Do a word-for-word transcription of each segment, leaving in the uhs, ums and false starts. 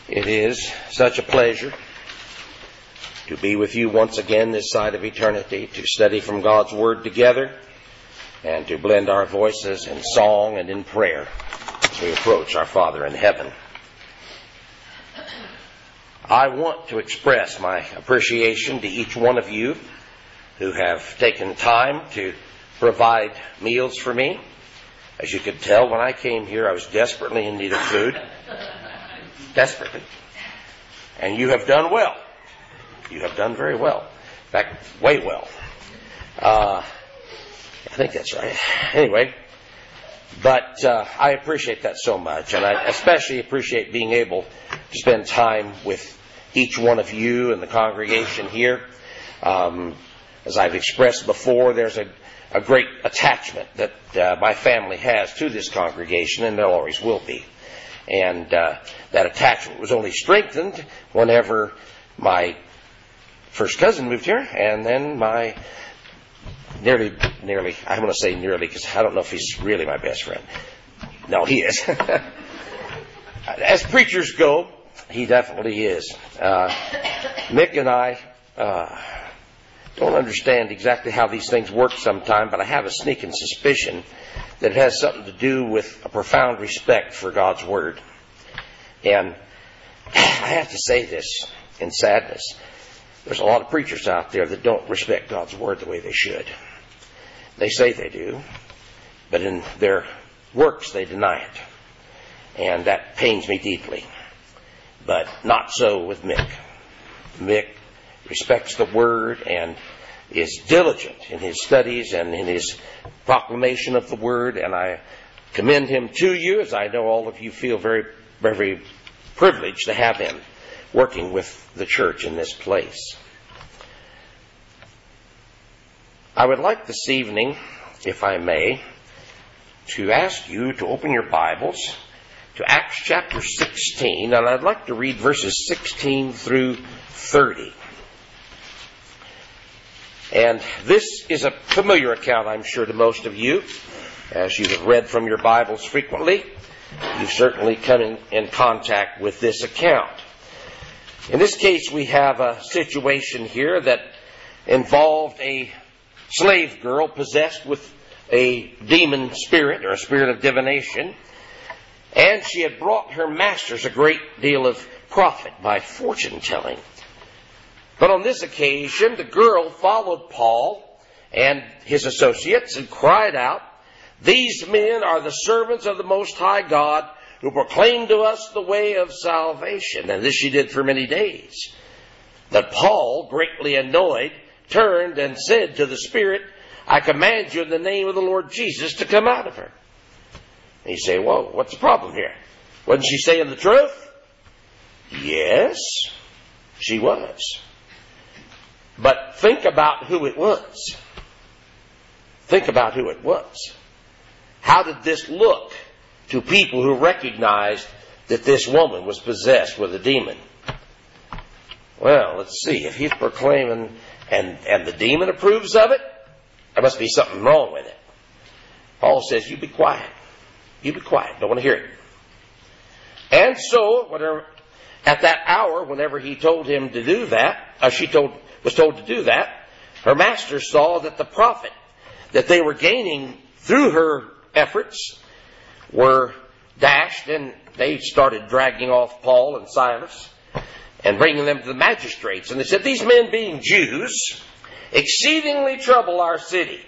It is such a pleasure to be with you once again this side of eternity, to study from God's Word together, and to blend our voices in song and in prayer as we approach our Father in heaven. I want to express my appreciation to each one of you who have taken time to provide meals for me. As you could tell, when I came here, I was desperately in need of food. Desperately. And you have done well. You have done very well. In fact, way well. Uh, I think that's right. Anyway, but uh, I appreciate that so much. And I especially appreciate being able to spend time with each one of you and the congregation here. Um, as I've expressed before, there's a, a great attachment that uh, my family has to this congregation, and there always will be. And uh, that attachment was only strengthened whenever my first cousin moved here, and then my nearly, nearly, I want to say nearly, because I don't know if he's really my best friend. No, he is. As preachers go, he definitely is. Uh, Mick and I uh, don't understand exactly how these things work sometimes, but I have a sneaking suspicion that it has something to do with a profound respect for God's Word. And I have to say this in sadness. There's a lot of preachers out there that don't respect God's Word the way they should. They say they do, but in their works they deny it. And that pains me deeply. But not so with Mick. Mick respects the Word and is diligent in his studies and in his proclamation of the Word, and I commend him to you, as I know all of you feel very, very privileged to have him working with the church in this place. I would like this evening, if I may, to ask you to open your Bibles to Acts chapter sixteen, and I'd like to read verses sixteen through thirty. And this is a familiar account, I'm sure, to most of you. As you have read from your Bibles frequently, you've certainly come in, in contact with this account. In this case, we have a situation here that involved a slave girl possessed with a demon spirit, or a spirit of divination, and she had brought her masters a great deal of profit by fortune telling. But on this occasion, the girl followed Paul and his associates and cried out, "These men are the servants of the Most High God, who proclaim to us the way of salvation." And this she did for many days. That Paul, greatly annoyed, turned and said to the spirit, "I command you in the name of the Lord Jesus to come out of her." And you say, "Well, what's the problem here? Wasn't she saying the truth?" Yes, she was. But think about who it was. Think about who it was. How did this look to people who recognized that this woman was possessed with a demon? Well, let's see. If he's proclaiming and, and the demon approves of it, there must be something wrong with it. Paul says, "You be quiet. You be quiet. Don't want to hear it." And so, whenever, at that hour, whenever he told him to do that, uh, she told was told to do that, her master saw that the profit that they were gaining through her efforts were dashed, and they started dragging off Paul and Silas and bringing them to the magistrates. And they said, "These men, being Jews, exceedingly trouble our city."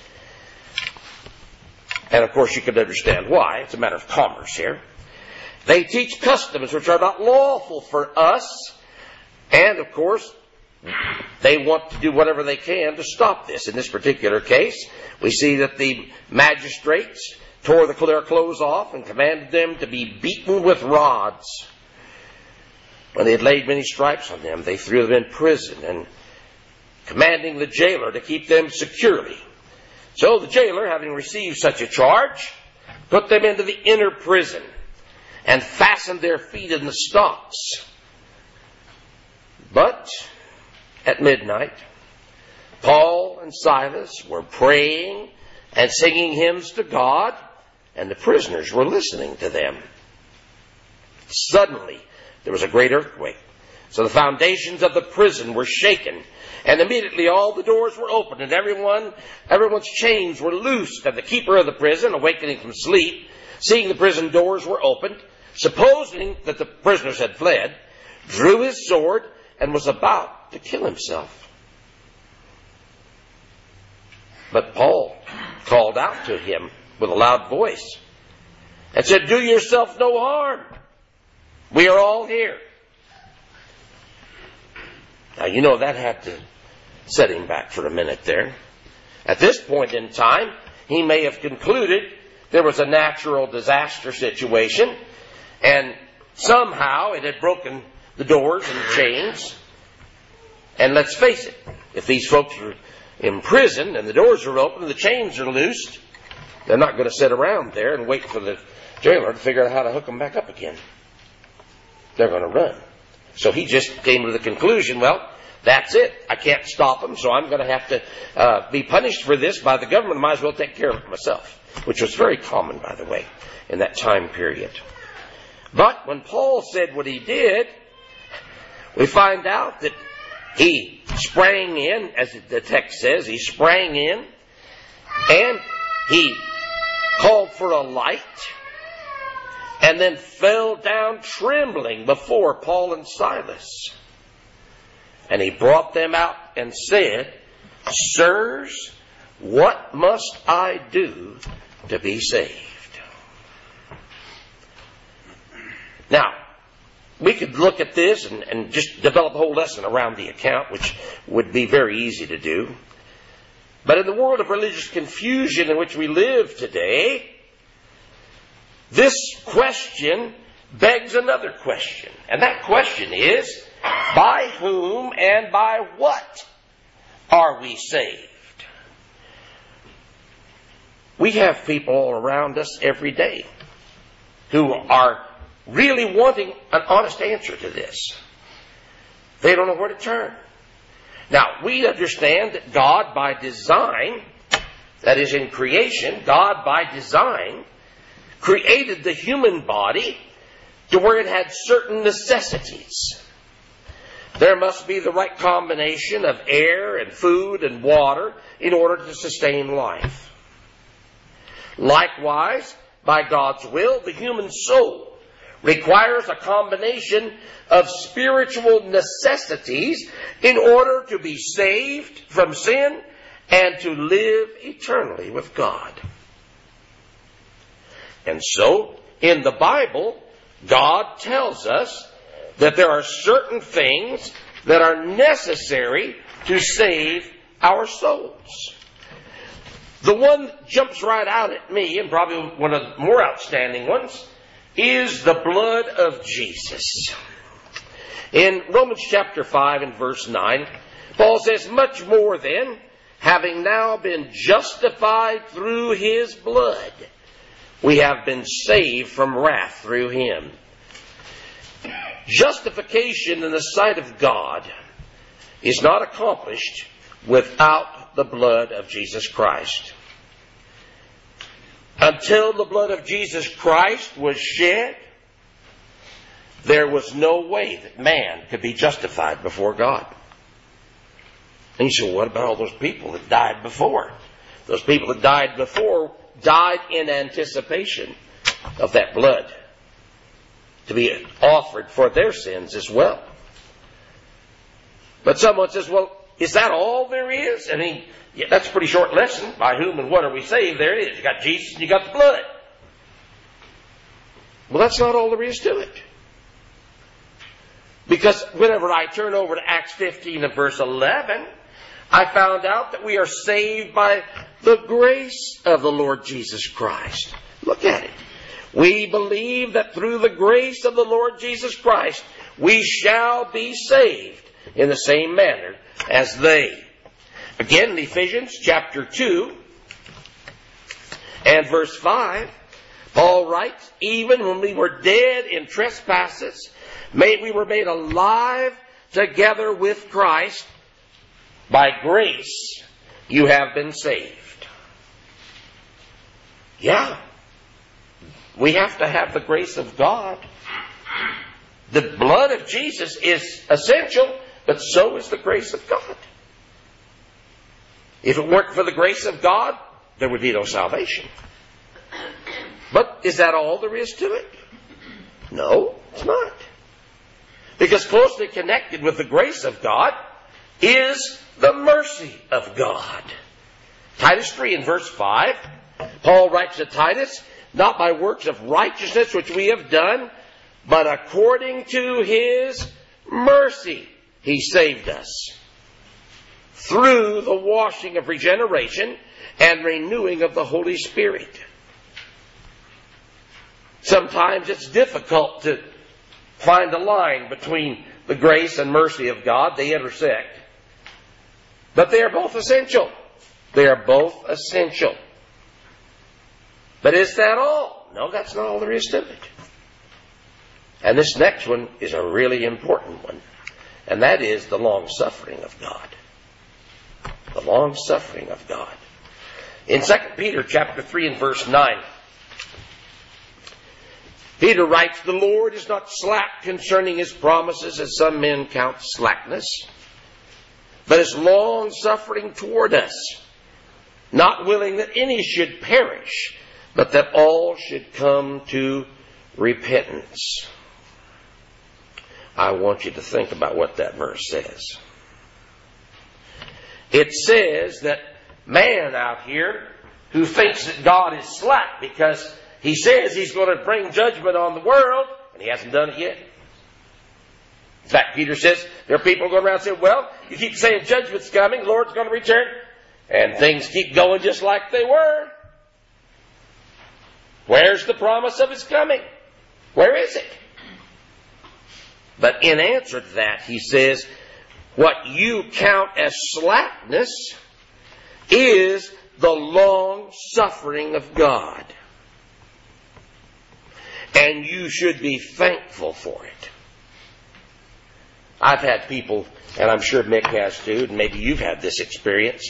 And of course you could understand why. It's a matter of commerce here. "They teach customs which are not lawful for us." And of course, they want to do whatever they can to stop this. In this particular case, we see that the magistrates tore their clothes off and commanded them to be beaten with rods. When they had laid many stripes on them, they threw them in prison, and commanding the jailer to keep them securely. So the jailer, having received such a charge, put them into the inner prison and fastened their feet in the stocks. But at midnight, Paul and Silas were praying and singing hymns to God, and the prisoners were listening to them. Suddenly, there was a great earthquake. So the foundations of the prison were shaken, and immediately all the doors were opened, and everyone, everyone's chains were loosed. And the keeper of the prison, awakening from sleep, seeing the prison doors were opened, supposing that the prisoners had fled, drew his sword and was about to kill himself. But Paul called out to him with a loud voice and said, "Do yourself no harm. We are all here." Now, you know, that had to set him back for a minute there. At this point in time, he may have concluded there was a natural disaster situation, and somehow it had broken the doors and the chains. And let's face it, if these folks are in prison and the doors are open and the chains are loosed, they're not going to sit around there and wait for the jailer to figure out how to hook them back up again. They're going to run. So he just came to the conclusion, well, that's it. I can't stop them, so I'm going to have to uh, be punished for this by the government. I might as well take care of it myself, which was very common, by the way, in that time period. But when Paul said what he did, we find out that he sprang in, as the text says, he sprang in, and he called for a light, and then fell down trembling before Paul and Silas. And he brought them out and said, "Sirs, what must I do to be saved?" Now, we could look at this and, and just develop a whole lesson around the account, which would be very easy to do. But in the world of religious confusion in which we live today, this question begs another question. And that question is, by whom and by what are we saved? We have people all around us every day who are really wanting an honest answer to this. They don't know where to turn. Now, we understand that God by design, that is in creation, God by design created the human body to where it had certain necessities. There must be the right combination of air and food and water in order to sustain life. Likewise, by God's will, the human soul requires a combination of spiritual necessities in order to be saved from sin and to live eternally with God. And so, in the Bible, God tells us that there are certain things that are necessary to save our souls. The one that jumps right out at me, and probably one of the more outstanding ones, is the blood of Jesus. In Romans chapter five and verse nine, Paul says, "Much more then, having now been justified through his blood, we have been saved from wrath through him." Justification in the sight of God is not accomplished without the blood of Jesus Christ. Until the blood of Jesus Christ was shed, there was no way that man could be justified before God. And you say, well, what about all those people that died before? Those people that died before died in anticipation of that blood to be offered for their sins as well. But someone says, well, is that all there is? I mean, yeah, that's a pretty short lesson. By whom and what are we saved? There it is. You got Jesus and you got the blood. Well, that's not all there is to it. Because whenever I turn over to Acts fifteen and verse eleven, I found out that we are saved by the grace of the Lord Jesus Christ. Look at it. We believe that through the grace of the Lord Jesus Christ, we shall be saved in the same manner as they. Again, in Ephesians chapter two and verse five, Paul writes, "Even when we were dead in trespasses, we were made alive together with Christ. By grace you have been saved." Yeah. We have to have the grace of God. The blood of Jesus is essential, but so is the grace of God. If it weren't for the grace of God, there would be no salvation. But is that all there is to it? No, it's not. Because closely connected with the grace of God is the mercy of God. Titus three and verse five, Paul writes to Titus, not by works of righteousness which we have done, but according to His mercy He saved us, through the washing of regeneration and renewing of the Holy Spirit. Sometimes it's difficult to find a line between the grace and mercy of God. They intersect. But they are both essential. They are both essential. But is that all? No, that's not all there is to it. And this next one is a really important one. And that is the long-suffering of God. The long-suffering of God. In Second Peter chapter three and verse nine, Peter writes, the Lord is not slack concerning His promises, as some men count slackness, but is long-suffering toward us, not willing that any should perish, but that all should come to repentance. I want you to think about what that verse says. It says that man out here who thinks that God is slack because He says He's going to bring judgment on the world, and He hasn't done it yet. In fact, Peter says there are people going around saying, well, you keep saying judgment's coming, the Lord's going to return, and things keep going just like they were. Where's the promise of His coming? Where is it? But in answer to that, he says, what you count as slackness is the long suffering of God. And you should be thankful for it. I've had people, and I'm sure Mick has too, and maybe you've had this experience,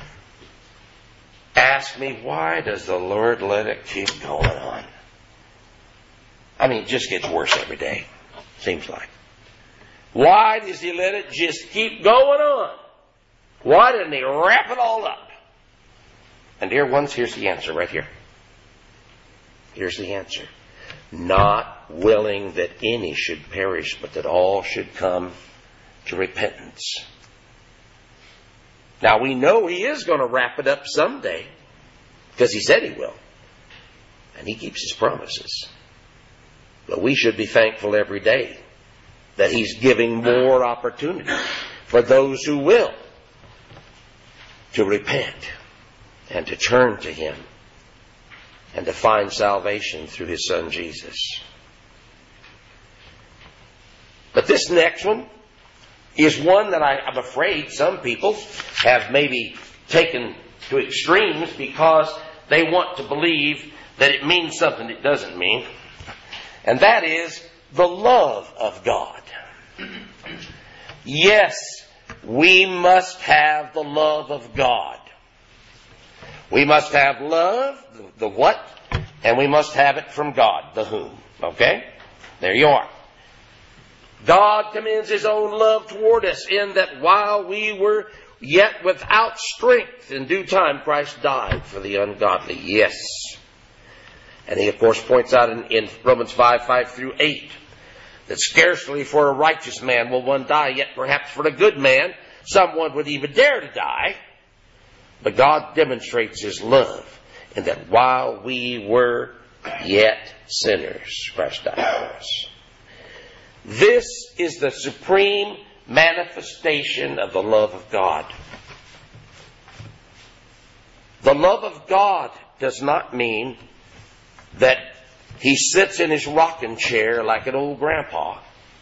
ask me, why does the Lord let it keep going on? I mean, it just gets worse every day, seems like. Why does He let it just keep going on? Why didn't He wrap it all up? And dear ones, here's the answer right here. Here's the answer. Not willing that any should perish, but that all should come to repentance. Now we know He is going to wrap it up someday, because He said He will. And He keeps His promises. But we should be thankful every day that He's giving more opportunity for those who will to repent and to turn to Him and to find salvation through His Son Jesus. But this next one is one that I, I'm afraid some people have maybe taken to extremes because they want to believe that it means something it doesn't mean. And that is the love of God. Yes, we must have the love of God. We must have love, the, the what, and we must have it from God, the whom. Okay? There you are. God commends His own love toward us in that while we were yet without strength, in due time Christ died for the ungodly. Yes. And He, of course, points out in, in Romans five, five through eight, that scarcely for a righteous man will one die, yet perhaps for a good man someone would even dare to die. But God demonstrates His love in that while we were yet sinners, Christ died for us. This is the supreme manifestation of the love of God. The love of God does not mean that He sits in His rocking chair like an old grandpa,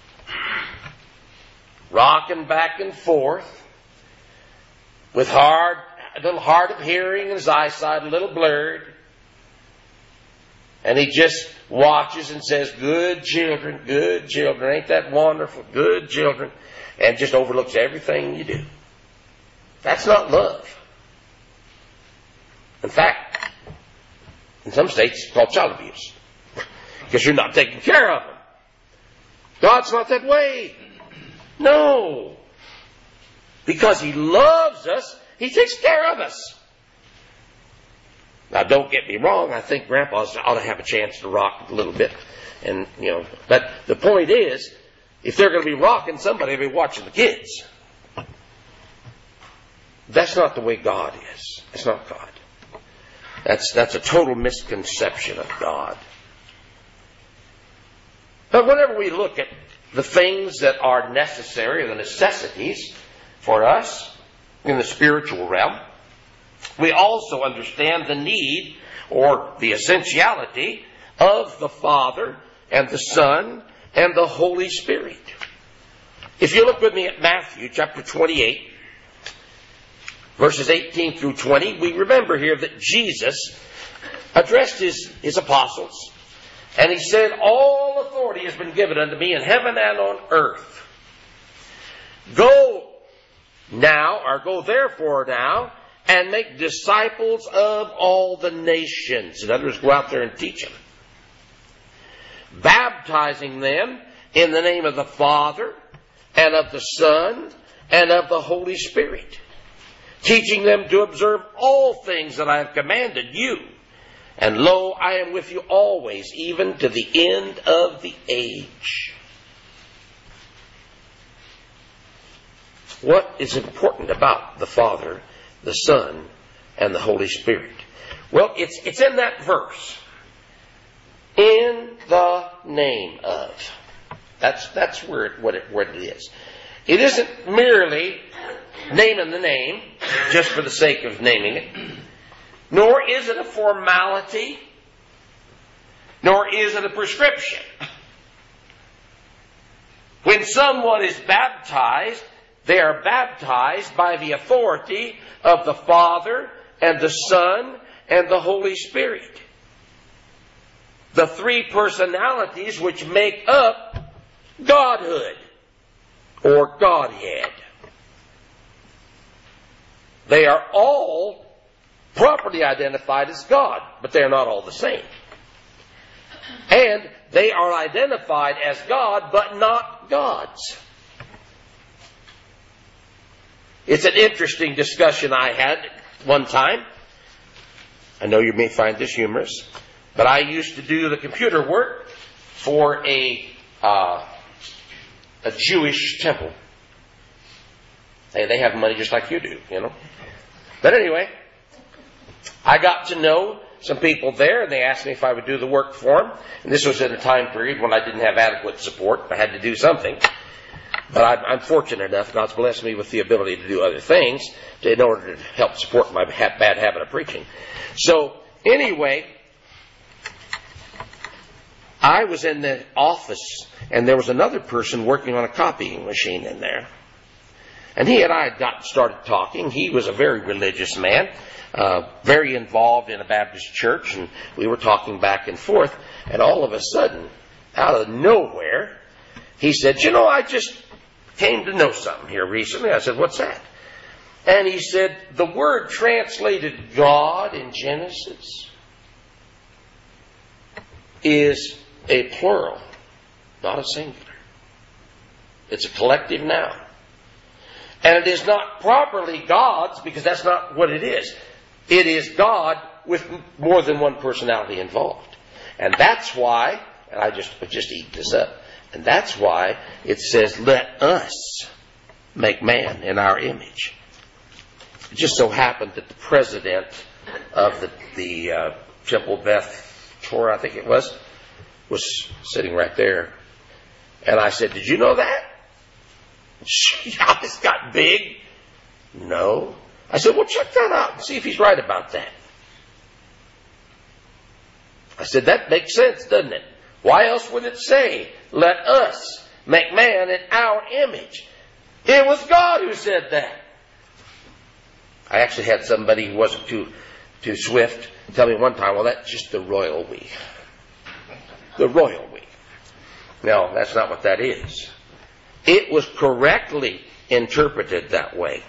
rocking back and forth with hard, a little hard of hearing and His eyesight a little blurred. And He just watches and says, good children, good children, ain't that wonderful, good children, and just overlooks everything you do. That's not love. In fact, in some states it's called child abuse, because you're not taking care of them. God's not that way. No. Because He loves us, He takes care of us. Now, don't get me wrong. I think grandpas ought to have a chance to rock a little bit. And, you know, but the point is, if they're going to be rocking, somebody will be watching the kids. That's not the way God is. That's not God. That's, that's a total misconception of God. But whenever we look at the things that are necessary, the necessities for us in the spiritual realm, we also understand the need or the essentiality of the Father and the Son and the Holy Spirit. If you look with me at Matthew chapter twenty-eight, verses eighteen through twenty, we remember here that Jesus addressed his, his apostles, and He said, all authority has been given unto me in heaven and on earth. Go now, or go therefore now, and make disciples of all the nations. In other words, go out there and teach them. Baptizing them in the name of the Father, and of the Son, and of the Holy Spirit. Teaching them to observe all things that I have commanded you. And lo, I am with you always, even to the end of the age. What is important about the Father, the Son, and the Holy Spirit? Well, it's, it's in that verse. In the name of. That's, that's where it, what, it, what it is. It isn't merely naming the name, just for the sake of naming it. Nor is it a formality. Nor is it a prescription. When someone is baptized, they are baptized by the authority of the Father and the Son and the Holy Spirit. The three personalities which make up Godhood or Godhead. They are all properly identified as God, but they are not all the same. And they are identified as God, but not gods. It's an interesting discussion I had one time. I know you may find this humorous, but I used to do the computer work for a uh, a Jewish temple. They, they have money just like you do, you know. But anyway, I got to know some people there, and they asked me if I would do the work for them. And this was in a time period when I didn't have adequate support. I had to do something. But I'm, I'm fortunate enough, God's blessed me with the ability to do other things to, in order to help support my ha- bad habit of preaching. So, anyway, I was in the office, and there was another person working on a copying machine in there. And he and I had got started talking. He was a very religious man, uh, very involved in a Baptist church, and we were talking back and forth. And all of a sudden, out of nowhere, he said, you know, I just came to know something here recently. I said, what's that? And he said, the word translated God in Genesis is a plural, not a singular. It's a collective noun. And it is not properly God's, because that's not what it is. It is God with more than one personality involved. And that's why, and I just, I just eat this up, and that's why it says, let us make man in our image. It just so happened that the president of the, the uh, Temple Beth Torah, I think it was, was sitting right there. And I said, did you know that? She eyes got big. No. I said, well, check that out and see if he's right about that. I said, that makes sense, doesn't it? Why else would it say, let us make man in our image? It was God who said that. I actually had somebody who wasn't too, too swift tell me one time, well, that's just the royal we. The royal we. No, that's not what that is. It was correctly interpreted that way.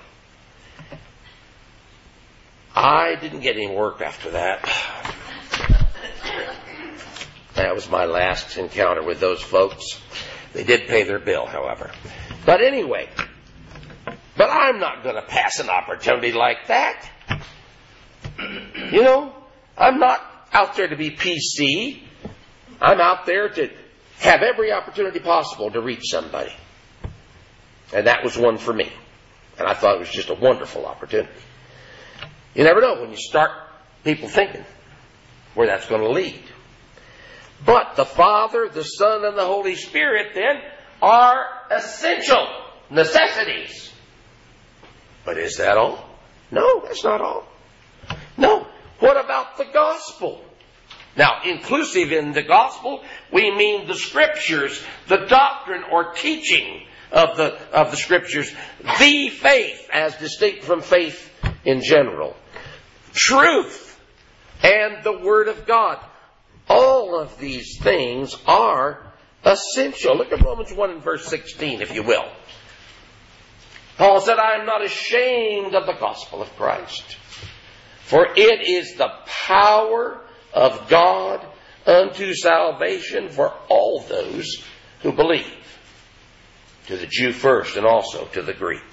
I didn't get any work after that. That was my last encounter with those folks. They did pay their bill, however. But anyway, but I'm not going to pass an opportunity like that. You know, I'm not out there to be P C. I'm out there to have every opportunity possible to reach somebody. And that was one for me. And I thought it was just a wonderful opportunity. You never know when you start people thinking where that's going to lead. But the Father, the Son, and the Holy Spirit then are essential necessities. But is that all? No, that's not all. No. What about the gospel? Now, inclusive in the gospel, we mean the scriptures, the doctrine or teaching of the, of the scriptures, the faith as distinct from faith in general, truth, and the Word of God. All of these things are essential. Look at Romans one and verse sixteen, if you will. Paul said, I am not ashamed of the gospel of Christ, for it is the power of God unto salvation for all those who believe, to the Jew first and also to the Greek.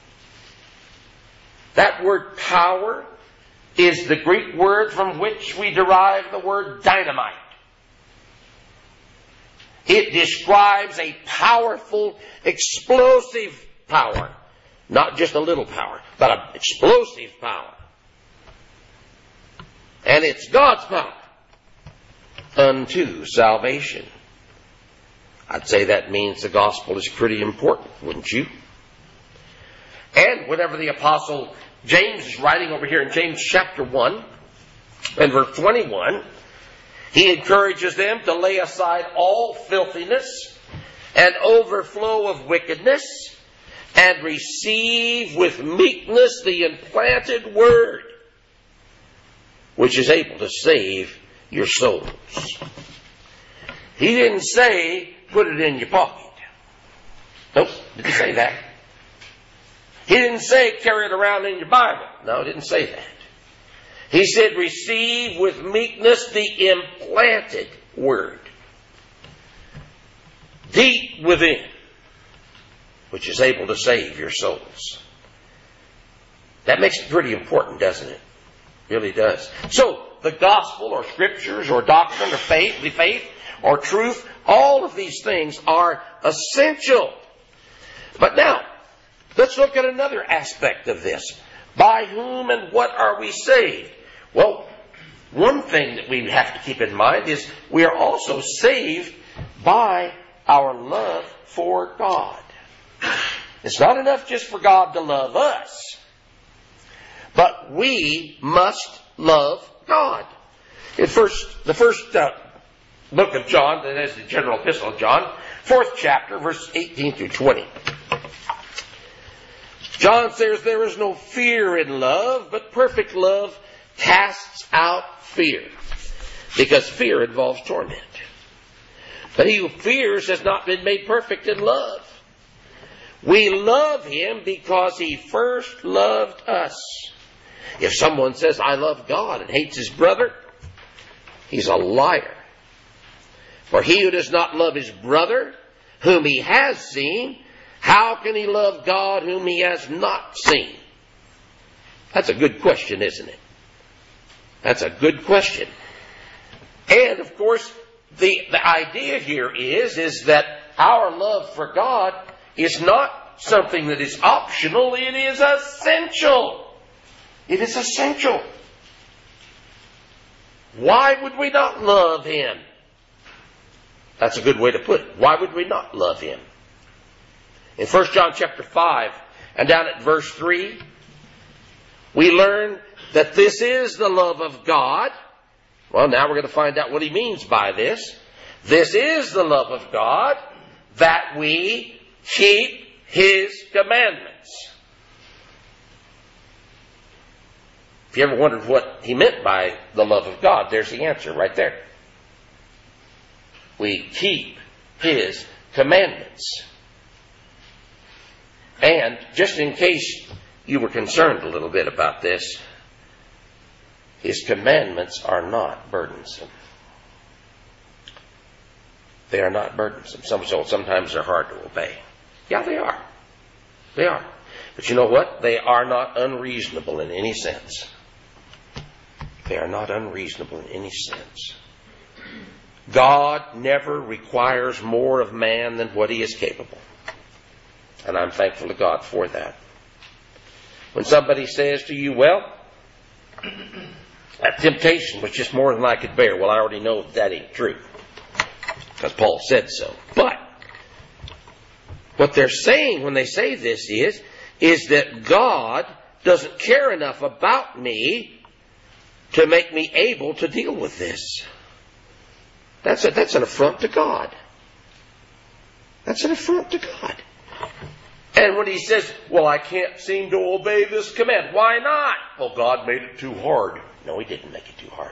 That word power is the Greek word from which we derive the word dynamite. It describes a powerful, explosive power. Not just a little power, but an explosive power. And it's God's power unto salvation. I'd say that means the gospel is pretty important, wouldn't you? And whenever the apostle James is writing over here in James chapter one and verse twenty-one, he encourages them to lay aside all filthiness and overflow of wickedness and receive with meekness the implanted word, which is able to save your souls. He didn't say, put it in your pocket. Nope, didn't say that. He didn't say, carry it around in your Bible. No, he didn't say that. He said, receive with meekness the implanted word, deep within, which is able to save your souls. That makes it pretty important, doesn't it? It really does. So, the gospel or scriptures or doctrine or faith, the faith or truth, all of these things are essential. But now, let's look at another aspect of this. By whom and what are we saved? Well, one thing that we have to keep in mind is we are also saved by our love for God. It's not enough just for God to love us, but we must love God. In first, the first uh, book of John, that is the general epistle of John, fourth chapter, verses eighteen through twenty. John says, there is no fear in love, but perfect love casts out fear, because fear involves torment. But he who fears has not been made perfect in love. We love him because he first loved us. If someone says, I love God, and hates his brother, he's a liar. For he who does not love his brother, whom he has seen, how can he love God whom he has not seen? That's a good question, isn't it? That's a good question. And, of course, the, the idea here is, is that our love for God is not something that is optional. It is essential. It is essential. Why would we not love him? That's a good way to put it. Why would we not love him? In First John chapter five and down at verse three, we learn that this is the love of God. Well, now we're going to find out what he means by this. This is the love of God, that we keep his commandments. If you ever wondered what he meant by the love of God, there's the answer right there. We keep his commandments. And just in case you were concerned a little bit about this, his commandments are not burdensome. They are not burdensome. Some, so sometimes they're hard to obey. Yeah, they are. They are. But you know what? They are not unreasonable in any sense. They are not unreasonable in any sense. God never requires more of man than what he is capable. And I'm thankful to God for that. When somebody says to you, well, that temptation was just more than I could bear. Well, I already know that ain't true, because Paul said so. But what they're saying when they say this is, is that God doesn't care enough about me to make me able to deal with this. That's a, that's an affront to God. That's an affront to God. And when he says, well, I can't seem to obey this command. Why not? Well, God made it too hard. No, he didn't make it too hard.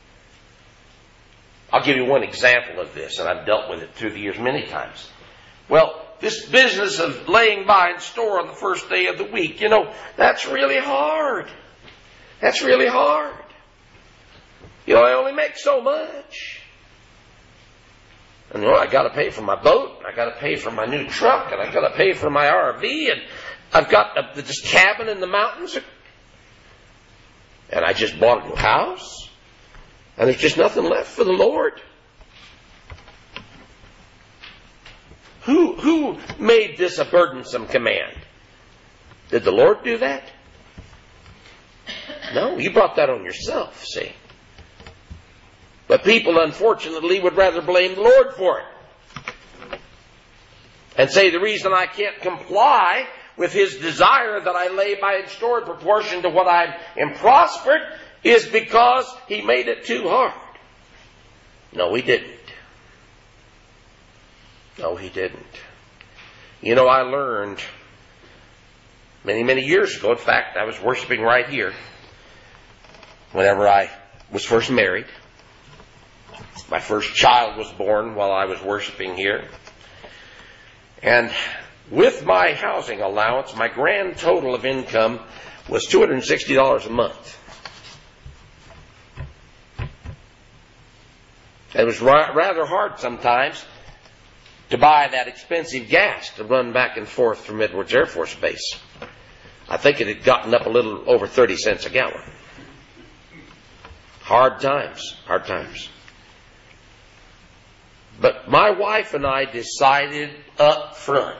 I'll give you one example of this, and I've dealt with it through the years many times. Well, this business of laying by in store on the first day of the week, you know, that's really hard. That's really hard. You know, I only make so much. And you know, I got to pay for my boat, and I got to pay for my new truck, and I got to pay for my R V, and I've got a, this cabin in the mountains, and I just bought a new house, and there's just nothing left for the Lord. Who who made this a burdensome command? Did the Lord do that? No, you brought that on yourself, see. But people, unfortunately, would rather blame the Lord for it. And say the reason I can't comply with his desire that I lay by in store in proportion to what I am prospered is because he made it too hard. No, he didn't. No, he didn't. You know, I learned many, many years ago. In fact, I was worshiping right here whenever I was first married. My first child was born while I was worshiping here. And with my housing allowance, my grand total of income was two hundred sixty dollars a month. It was ra- rather hard sometimes to buy that expensive gas to run back and forth from Edwards Air Force Base. I think it had gotten up a little over thirty cents a gallon. Hard times, hard times. But my wife and I decided up front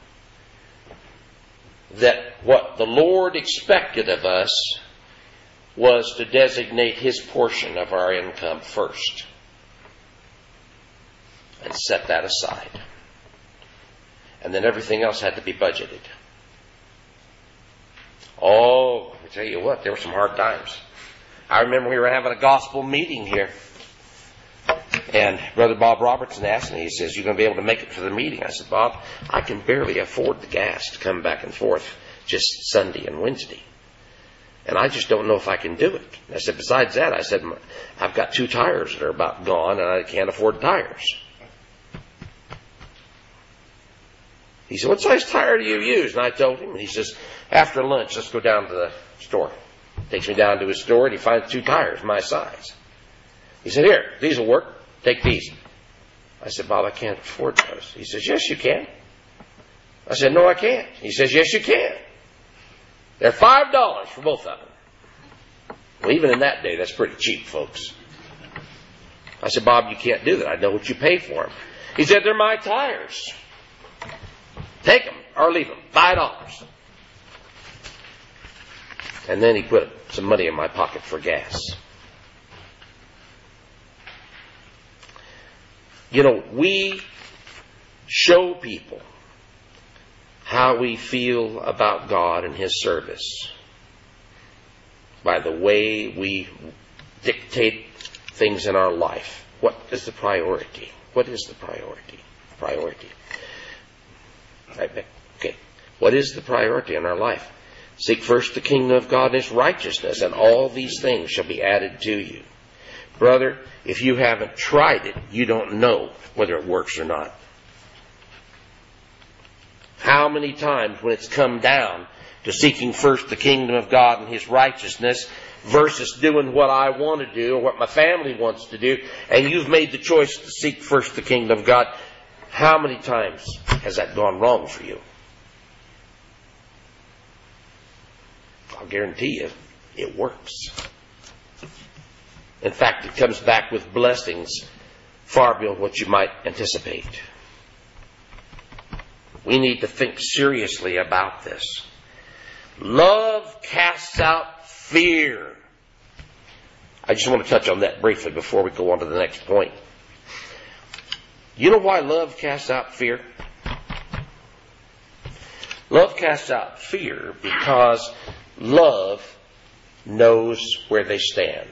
that what the Lord expected of us was to designate his portion of our income first and set that aside. And then everything else had to be budgeted. Oh, I tell you what, there were some hard times. I remember we were having a gospel meeting here. And Brother Bob Robertson asked me, he says, you going to be able to make it to the meeting? I said, Bob, I can barely afford the gas to come back and forth just Sunday and Wednesday. And I just don't know if I can do it. And I said, besides that, I said, I've got two tires that are about gone and I can't afford tires. He said, what size tire do you use? And I told him, and he says, after lunch, let's go down to the store. Takes me down to his store and he finds two tires my size. He said, here, these will work. Take these. I said, Bob, I can't afford those. He says, yes, you can. I said, no, I can't. He says, yes, you can. They're five dollars for both of them. Well, even in that day, that's pretty cheap, folks. I said, Bob, you can't do that. I know what you pay for them. He said, they're my tires. Take them or leave them. Five dollars. And then he put some money in my pocket for gas. You know, we show people how we feel about God and his service by the way we dictate things in our life. What is the priority? What is the priority? Priority. Okay. What is the priority in our life? Seek first the kingdom of God and his righteousness, and all these things shall be added to you. Brother, if you haven't tried it, you don't know whether it works or not. How many times when it's come down to seeking first the kingdom of God and his righteousness, versus doing what I want to do or what my family wants to do, and you've made the choice to seek first the kingdom of God, how many times has that gone wrong for you? I'll guarantee you, it works. In fact, it comes back with blessings far beyond what you might anticipate. We need to think seriously about this. Love casts out fear. I just want to touch on that briefly before we go on to the next point. You know why love casts out fear? Love casts out fear because love knows where they stand.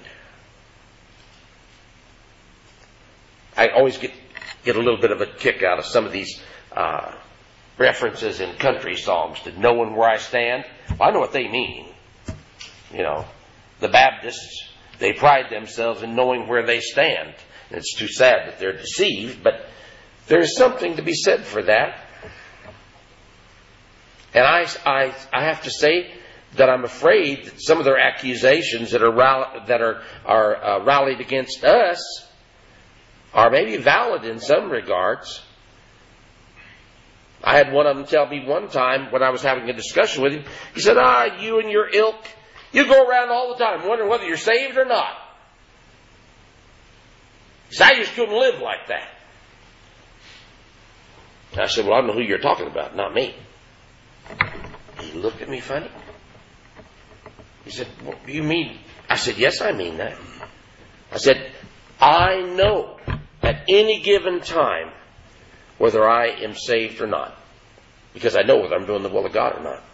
I always get get a little bit of a kick out of some of these uh, references in country songs to knowing where I stand. Well, I know what they mean. You know, the Baptists, they pride themselves in knowing where they stand. And it's too sad that they're deceived, but there's something to be said for that. And I, I, I have to say that I'm afraid that some of their accusations that are rall- that are are uh, rallied against us are maybe valid in some regards. I had one of them tell me one time when I was having a discussion with him, he said, ah, you and your ilk, you go around all the time wondering whether you're saved or not. He said, I just couldn't live like that. And I said, well, I don't know who you're talking about, not me. He looked at me funny. He said, what do you mean? I said, yes, I mean that. I said, I know at any given time whether I am saved or not. Because I know whether I'm doing the will of God or not.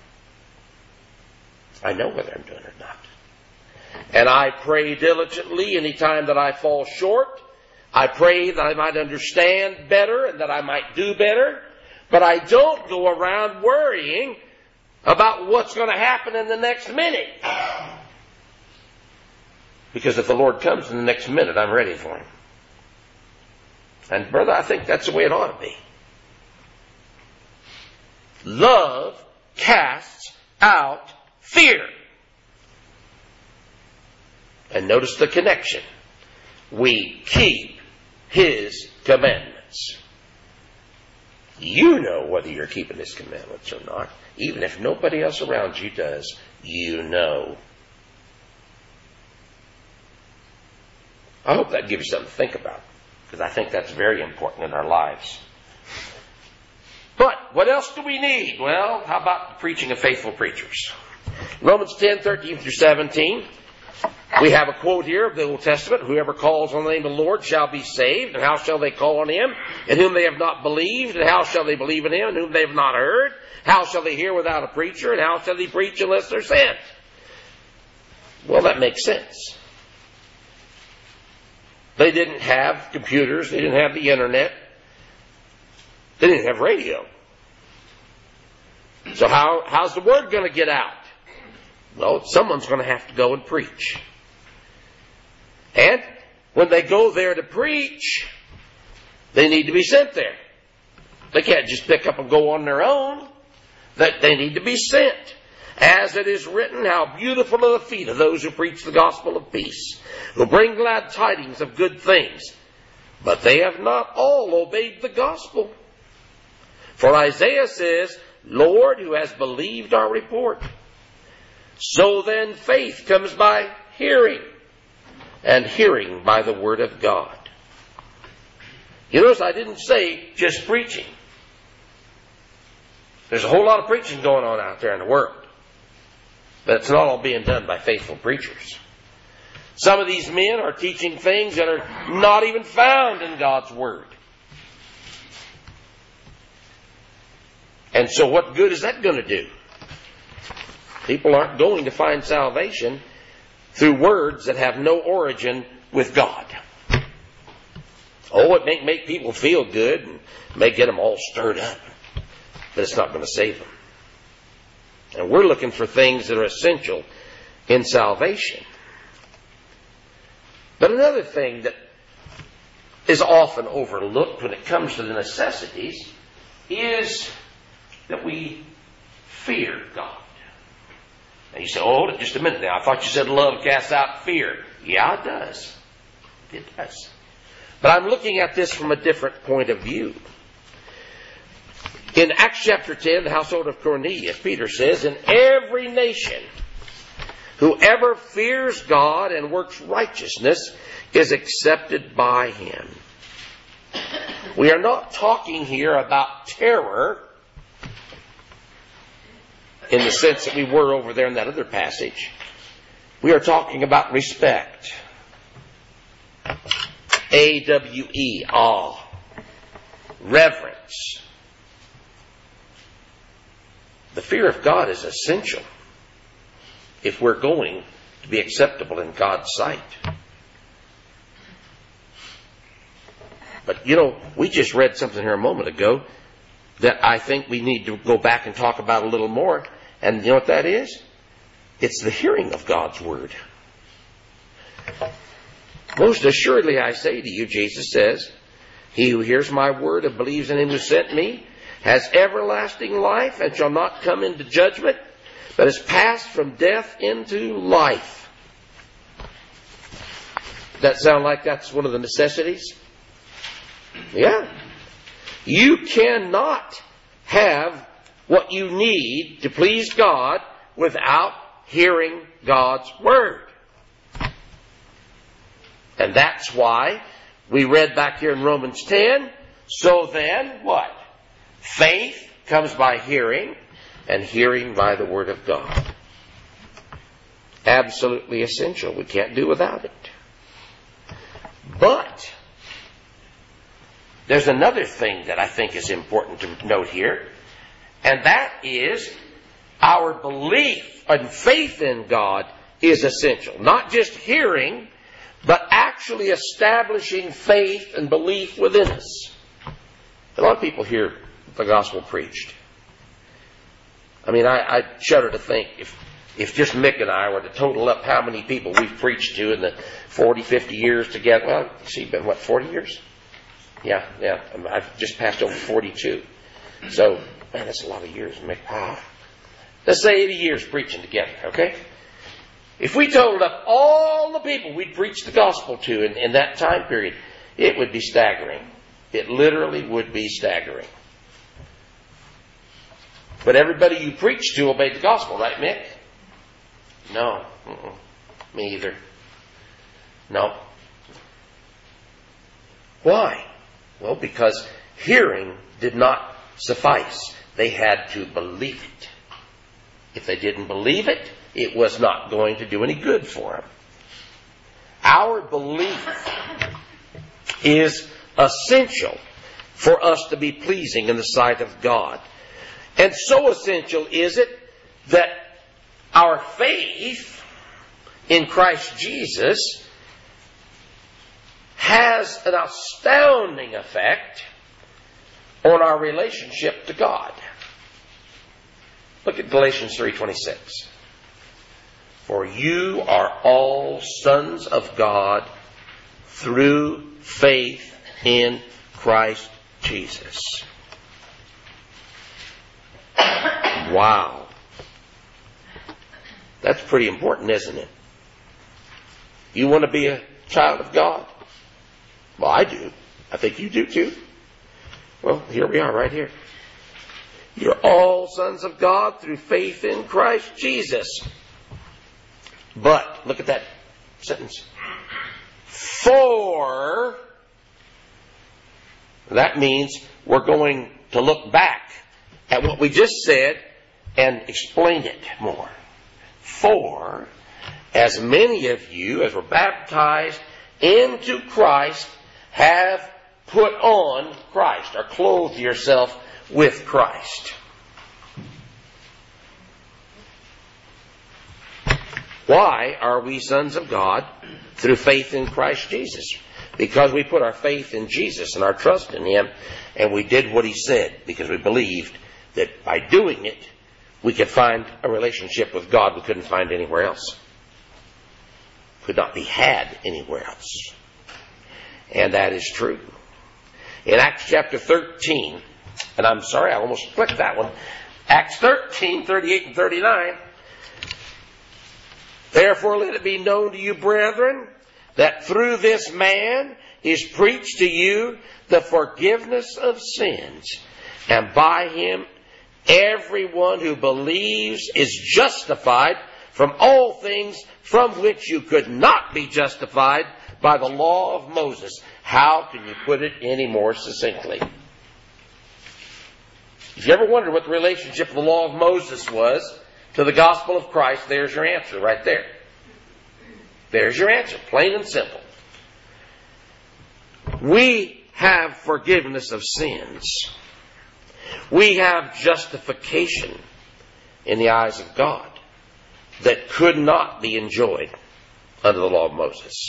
I know whether I'm doing it or not. And I pray diligently any time that I fall short. I pray that I might understand better and that I might do better. But I don't go around worrying about what's going to happen in the next minute. Because if the Lord comes in the next minute, I'm ready for Him. And brother, I think that's the way it ought to be. Love casts out fear. And notice the connection. We keep His commandments. You know whether you're keeping His commandments or not. Even if nobody else around you does, you know. I hope that gives you something to think about, because I think that's very important in our lives. But what else do we need? Well, how about the preaching of faithful preachers? Romans ten, thirteen through seventeen. We have a quote here of the Old Testament. Whoever calls on the name of the Lord shall be saved. And how shall they call on Him in whom they have not believed? And how shall they believe in Him in whom they have not heard? How shall they hear without a preacher? And how shall they preach unless they're sent? Well, that makes sense. They didn't have computers. They didn't have the internet. They didn't have radio. So how, how's the word going to get out? Well, someone's going to have to go and preach. And when they go there to preach, they need to be sent there. They can't just pick up and go on their own. That they need to be sent. As it is written, how beautiful are the feet of those who preach the gospel of peace, who bring glad tidings of good things. But they have not all obeyed the gospel. For Isaiah says, Lord, who has believed our report? So then faith comes by hearing, and hearing by the word of God. You notice I didn't say just preaching. There's a whole lot of preaching going on out there in the world. But it's not all being done by faithful preachers. Some of these men are teaching things that are not even found in God's Word. And so what good is that going to do? People aren't going to find salvation through words that have no origin with God. Oh, it may make people feel good and may get them all stirred up. But it's not going to save them. And we're looking for things that are essential in salvation. But another thing that is often overlooked when it comes to the necessities is that we fear God. And you say, oh, hold it just a minute now. I thought you said love casts out fear. Yeah, it does. It does. But I'm looking at this from a different point of view. In Acts chapter ten, the household of Cornelius, Peter says, in every nation, whoever fears God and works righteousness is accepted by him. We are not talking here about terror in the sense that we were over there in that other passage. We are talking about respect. A W E, awe. Reverence. The fear of God is essential if we're going to be acceptable in God's sight. But, you know, we just read something here a moment ago that I think we need to go back and talk about a little more. And you know what that is? It's the hearing of God's Word. Most assuredly I say to you, Jesus says, he who hears my word and believes in him who sent me has everlasting life and shall not come into judgment, but is passed from death into life. Does that sound like that's one of the necessities? Yeah. You cannot have what you need to please God without hearing God's Word. And that's why we read back here in Romans ten, so then, what? Faith comes by hearing, and hearing by the Word of God. Absolutely essential. We can't do without it. But there's another thing that I think is important to note here, and that is our belief and faith in God is essential. Not just hearing, but actually establishing faith and belief within us. A lot of people hear the gospel preached. I mean, I, I shudder to think if if just Mick and I were to total up how many people we've preached to in the forty, fifty years together. Well, see, been what, forty years? Yeah, yeah. I've just passed over forty-two. So, man, that's a lot of years, Mick. Ah. Let's say eighty years preaching together, okay? If we totaled up all the people we'd preached the gospel to in, in that time period, it would be staggering. It literally would be staggering. But everybody you preached to obeyed the gospel, right, Mick? No. Mm-mm. Me either. No. Why? Well, because hearing did not suffice. They had to believe it. If they didn't believe it, it was not going to do any good for them. Our belief is essential for us to be pleasing in the sight of God. And so essential is it that our faith in Christ Jesus has an astounding effect on our relationship to God. Look at Galatians three twenty-six. For you are all sons of God through faith in Christ Jesus. Wow. That's pretty important, isn't it? You want to be a child of God? Well, I do. I think you do too. Well, here we are right here. You're all sons of God through faith in Christ Jesus. But, look at that sentence. For, that means we're going to look back at what we just said and explain it more. For, as many of you as were baptized into Christ have put on Christ, or clothed yourself with Christ. Why are we sons of God? Through faith in Christ Jesus. Because we put our faith in Jesus and our trust in Him, and we did what He said, because we believed that by doing it, we could find a relationship with God we couldn't find anywhere else. Could not be had anywhere else. And that is true. In Acts chapter thirteen, and I'm sorry, I almost clicked that one. Acts thirteen, thirty-eight and thirty-nine. Therefore let it be known to you, brethren, that through this man is preached to you the forgiveness of sins, and by him everyone who believes is justified from all things from which you could not be justified by the law of Moses. How can you put it any more succinctly? If you ever wondered what the relationship of the law of Moses was to the gospel of Christ, there's your answer right there. There's your answer, plain and simple. We have forgiveness of sins. We have justification in the eyes of God that could not be enjoyed under the law of Moses.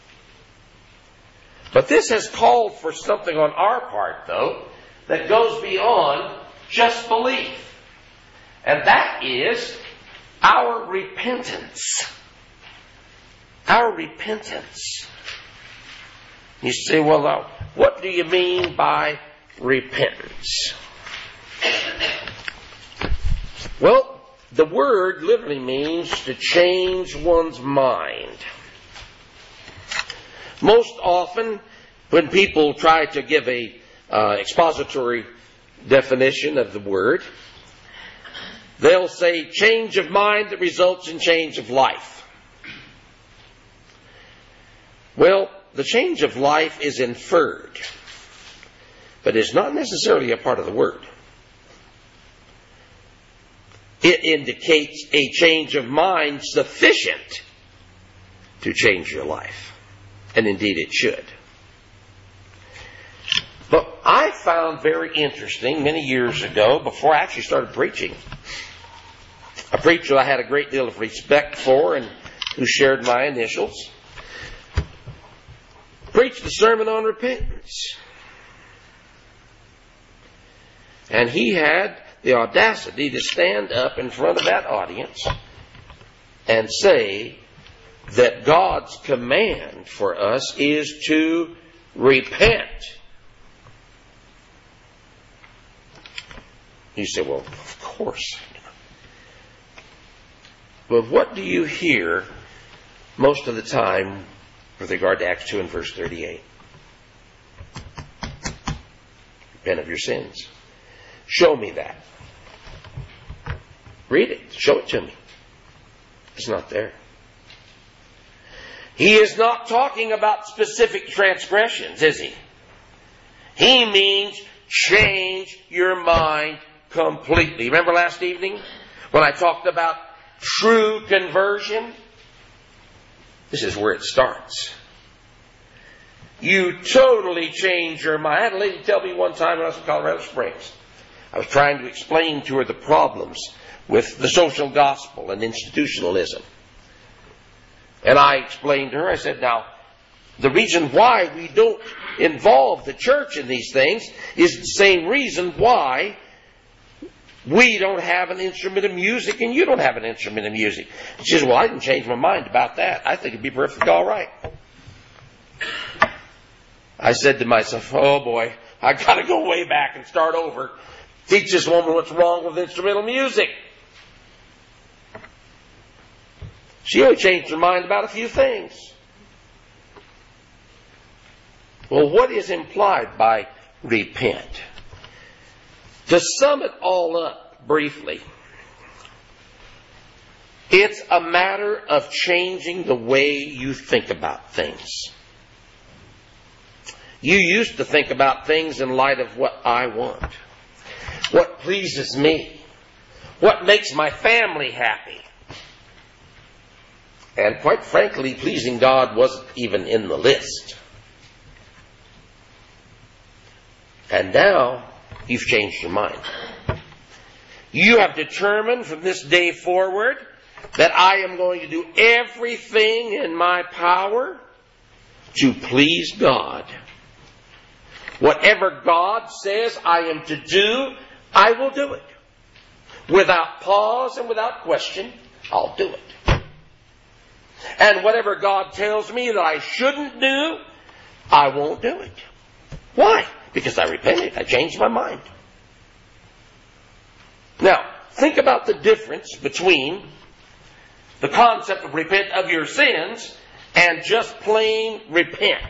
But this has called for something on our part, though, that goes beyond just belief. And that is our repentance. Our repentance. You say, well, now, what do you mean by repentance? Well, the word literally means to change one's mind. Most often, when people try to give a uh, expository definition of the word, they'll say change of mind that results in change of life. Well, the change of life is inferred, but it's not necessarily a part of the word. It indicates a change of mind sufficient to change your life. And indeed it should. But I found very interesting many years ago, before I actually started preaching, a preacher I had a great deal of respect for and who shared my initials, preached a sermon on repentance. And he had the audacity to stand up in front of that audience and say that God's command for us is to repent. You say, well, of course. But what do you hear most of the time with regard to Acts two and verse thirty-eight? Repent of your sins. Show me that. Read it. Show it to me. It's not there. He is not talking about specific transgressions, is he? He means change your mind completely. Remember last evening when I talked about true conversion? This is where it starts. You totally change your mind. I had a lady tell me one time when I was in Colorado Springs. I was trying to explain to her the problems with the social gospel and institutionalism. And I explained to her, I said, now, the reason why we don't involve the church in these things is the same reason why we don't have an instrument of music and you don't have an instrument of music. She says, well, I didn't change my mind about that. I think it'd be perfectly all right. I said to myself, oh boy, I got to go way back and start over. Teach this woman what's wrong with instrumental music. She only changed her mind about a few things. Well, what is implied by repent? To sum it all up briefly, it's a matter of changing the way you think about things. You used to think about things in light of what I want, what pleases me, what makes my family happy. And quite frankly, pleasing God wasn't even in the list. And now, you've changed your mind. You have determined from this day forward that I am going to do everything in my power to please God. Whatever God says I am to do, I will do it. Without pause and without question, I'll do it. And whatever God tells me that I shouldn't do, I won't do it. Why? Because I repented. I changed my mind. Now, think about the difference between the concept of repent of your sins and just plain repent.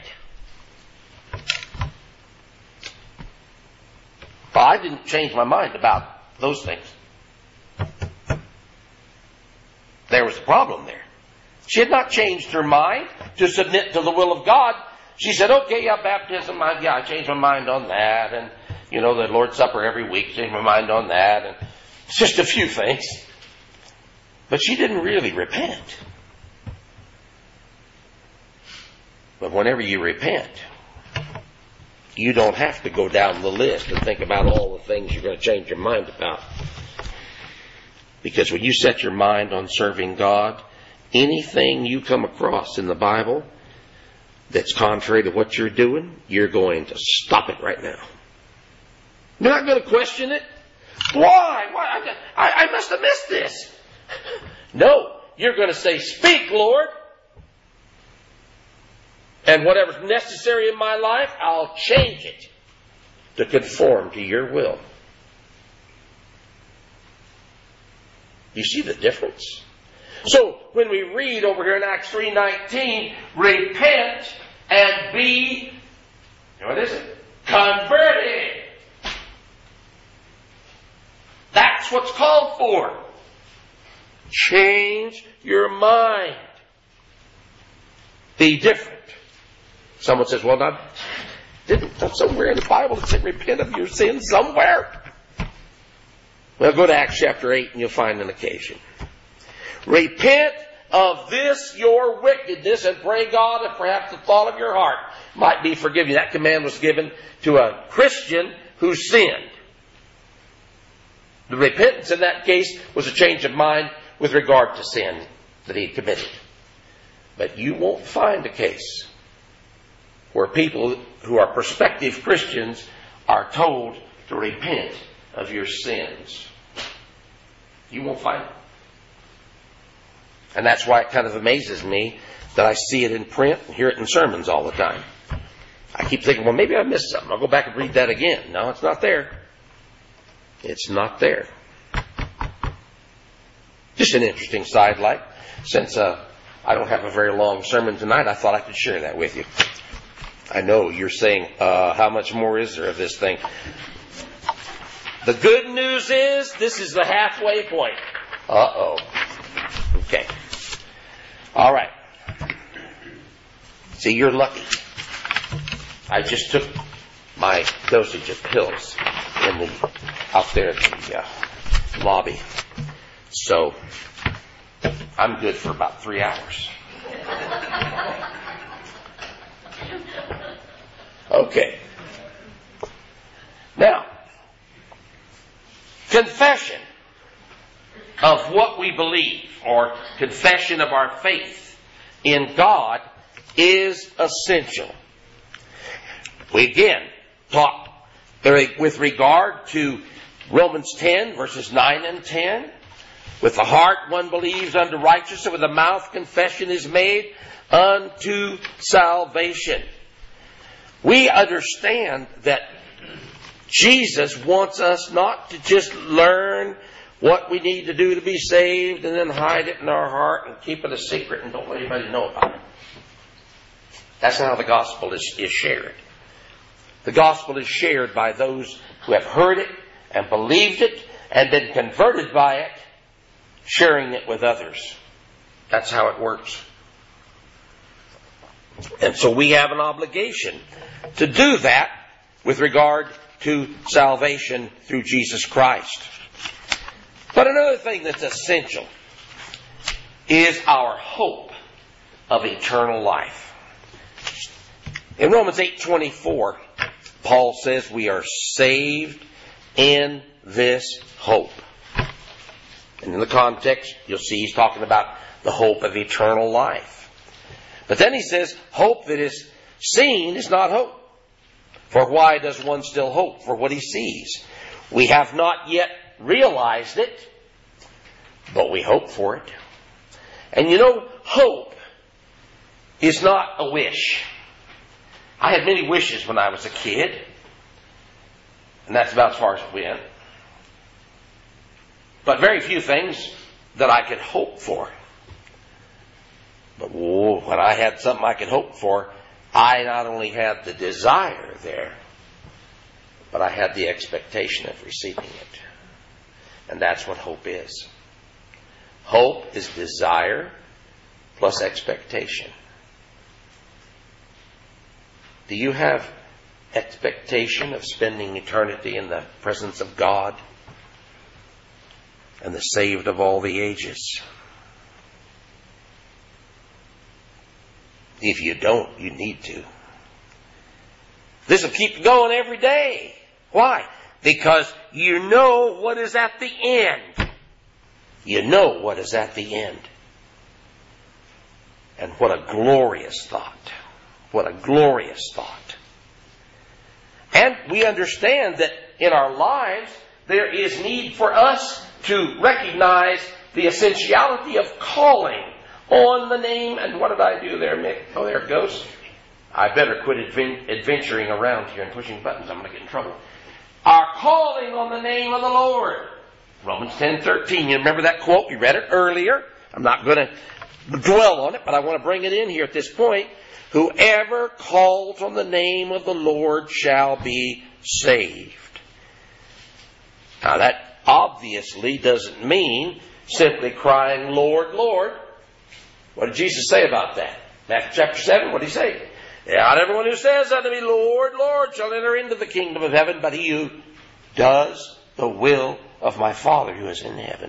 Well, I didn't change my mind about those things. There was a problem there. She had not changed her mind to submit to the will of God. She said, okay, yeah, baptism, I, yeah, I changed my mind on that. And, you know, the Lord's Supper every week, changed my mind on that. And it's just a few things. But she didn't really repent. But whenever you repent, you don't have to go down the list and think about all the things you're going to change your mind about. Because when you set your mind on serving God, anything you come across in the Bible that's contrary to what you're doing, you're going to stop it right now. You're not going to question it. Why? Why? I, I must have missed this. No, you're going to say, speak, Lord. And whatever's necessary in my life, I'll change it to conform to your will. You see the difference? So, when we read over here in Acts three nineteen, repent and be, what is it? Converted. That's what's called for. Change your mind. Be different. Someone says, well, not, didn't somewhere in the Bible it said repent of your sins somewhere? Well, go to Acts chapter eight and you'll find an occasion. Repent of this your wickedness and pray God that perhaps the thought of your heart might be forgiven you. That command was given to a Christian who sinned. The repentance in that case was a change of mind with regard to sin that he had committed. But you won't find a case where people who are prospective Christians are told to repent of your sins. You won't find it. And that's why it kind of amazes me that I see it in print and hear it in sermons all the time. I keep thinking, well, maybe I missed something. I'll go back and read that again. No, it's not there. It's not there. Just an interesting sidelight. Since uh, I don't have a very long sermon tonight, I thought I could share that with you. I know you're saying, uh, how much more is there of this thing? The good news is, this is the halfway point. Uh-oh. Okay. All right. See, you're lucky. I just took my dosage of pills in the out there in the uh, lobby. So, I'm good for about three hours. Okay. Now, confession of what we believe, or confession of our faith in God, is essential. We again talk with regard to Romans ten, verses nine and ten. With the heart one believes unto righteousness, and with the mouth confession is made unto salvation. We understand that Jesus wants us not to just learn what we need to do to be saved and then hide it in our heart and keep it a secret and don't let anybody know about it. That's not how the gospel is, is shared. The gospel is shared by those who have heard it and believed it and been converted by it, sharing it with others. That's how it works. And so we have an obligation to do that with regard to salvation through Jesus Christ. But another thing that's essential is our hope of eternal life. In Romans eight twenty-four, Paul says we are saved in this hope. And in the context, you'll see he's talking about the hope of eternal life. But then he says, hope that is seen is not hope. For why does one still hope for what he sees? We have not yet realized it, but we hope for it. And you know, hope is not a wish. I had many wishes when I was a kid, and that's about as far as it went. But very few things that I could hope for. But whoa, when I had something I could hope for, I not only had the desire there, but I had the expectation of receiving it. And that's what hope is. Hope is desire plus expectation. Do you have expectation of spending eternity in the presence of God and the saved of all the ages? If you don't, you need to. This will keep going every day. Why? Because you know what is at the end. You know what is at the end. And what a glorious thought. What a glorious thought. And we understand that in our lives there is need for us to recognize the essentiality of calling on the name. And what did I do there, Mick? Oh, there it goes. I better quit adven- adventuring around here and pushing buttons. I'm going to get in trouble. Our calling on the name of the Lord. Romans ten thirteen. You remember that quote? You read it earlier. I'm not going to dwell on it, but I want to bring it in here at this point. Whoever calls on the name of the Lord shall be saved. Now that obviously doesn't mean simply crying, Lord, Lord. What did Jesus say about that? Matthew chapter seven, what did he say? Not everyone who says unto me, Lord, Lord, shall enter into the kingdom of heaven, but he who does the will of my Father who is in heaven.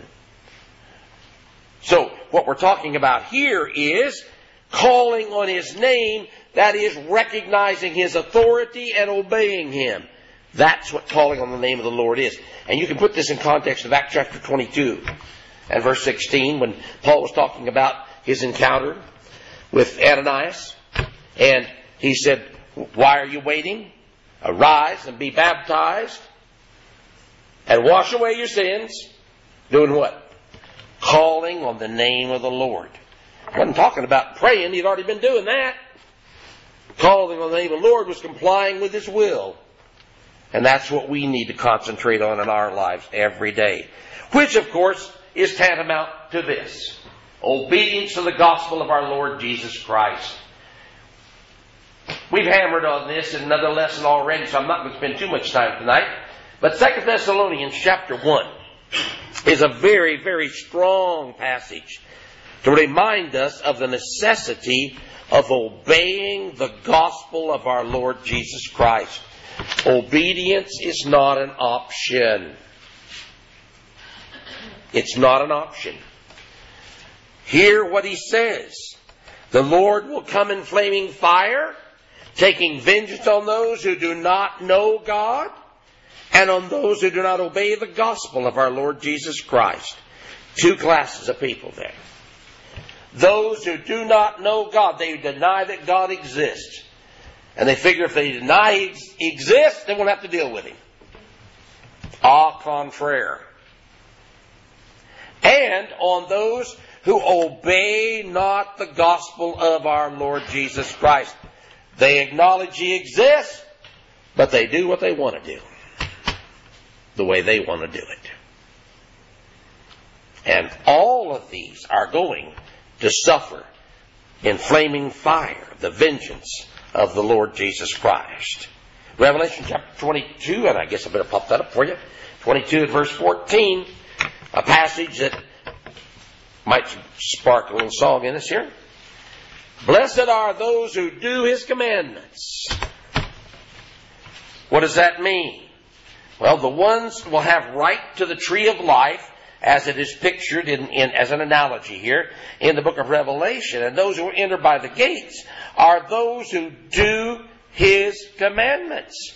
So, what we're talking about here is calling on His name, that is recognizing His authority and obeying Him. That's what calling on the name of the Lord is. And you can put this in context of Acts chapter twenty-two and verse sixteen, when Paul was talking about his encounter with Ananias. And he said, why are you waiting? Arise and be baptized and wash away your sins. Doing what? Calling on the name of the Lord. He wasn't talking about praying. He'd already been doing that. Calling on the name of the Lord was complying with His will. And that's what we need to concentrate on in our lives every day. Which, of course, is tantamount to this. Obedience to the gospel of our Lord Jesus Christ. We've hammered on this in another lesson already, so I'm not going to spend too much time tonight. But Second Thessalonians chapter one is a very, very strong passage to remind us of the necessity of obeying the gospel of our Lord Jesus Christ. Obedience is not an option. It's not an option. Hear what he says. The Lord will come in flaming fire, taking vengeance on those who do not know God and on those who do not obey the gospel of our Lord Jesus Christ. Two classes of people there. Those who do not know God, they deny that God exists. And they figure if they deny He exists, they won't have to deal with Him. Au contraire. And on those who obey not the gospel of our Lord Jesus Christ. They acknowledge He exists, but they do what they want to do. The way they want to do it. And all of these are going to suffer in flaming fire the vengeance of the Lord Jesus Christ. Revelation chapter twenty-two, and I guess I better pop that up for you. twenty-two and verse fourteen, a passage that might spark a little song in us here. Blessed are those who do His commandments. What does that mean? Well, the ones will have right to the tree of life, as it is pictured in, in as an analogy here in the book of Revelation. And those who enter by the gates are those who do His commandments.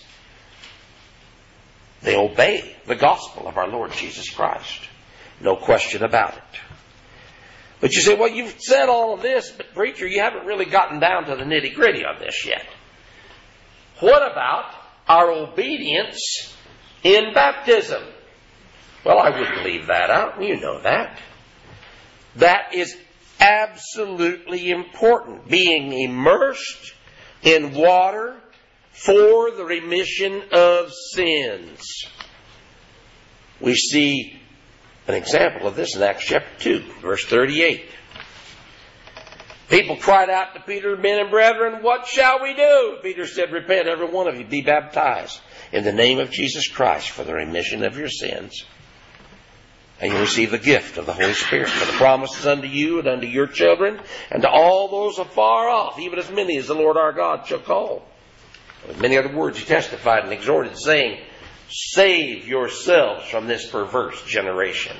They obey the gospel of our Lord Jesus Christ. No question about it. But you say, well, you've said all of this, but preacher, you haven't really gotten down to the nitty-gritty on this yet. What about our obedience in baptism? Well, I wouldn't leave that out. You know that. That is absolutely important. Being immersed in water for the remission of sins. We see an example of this in Acts chapter two, verse thirty-eight. People cried out to Peter, men and brethren, what shall we do? Peter said, repent, every one of you, be baptized in the name of Jesus Christ for the remission of your sins. And you receive the gift of the Holy Spirit. For the promises unto you and unto your children and to all those afar off, even as many as the Lord our God shall call. With many other words he testified and exhorted, saying, save yourselves from this perverse generation.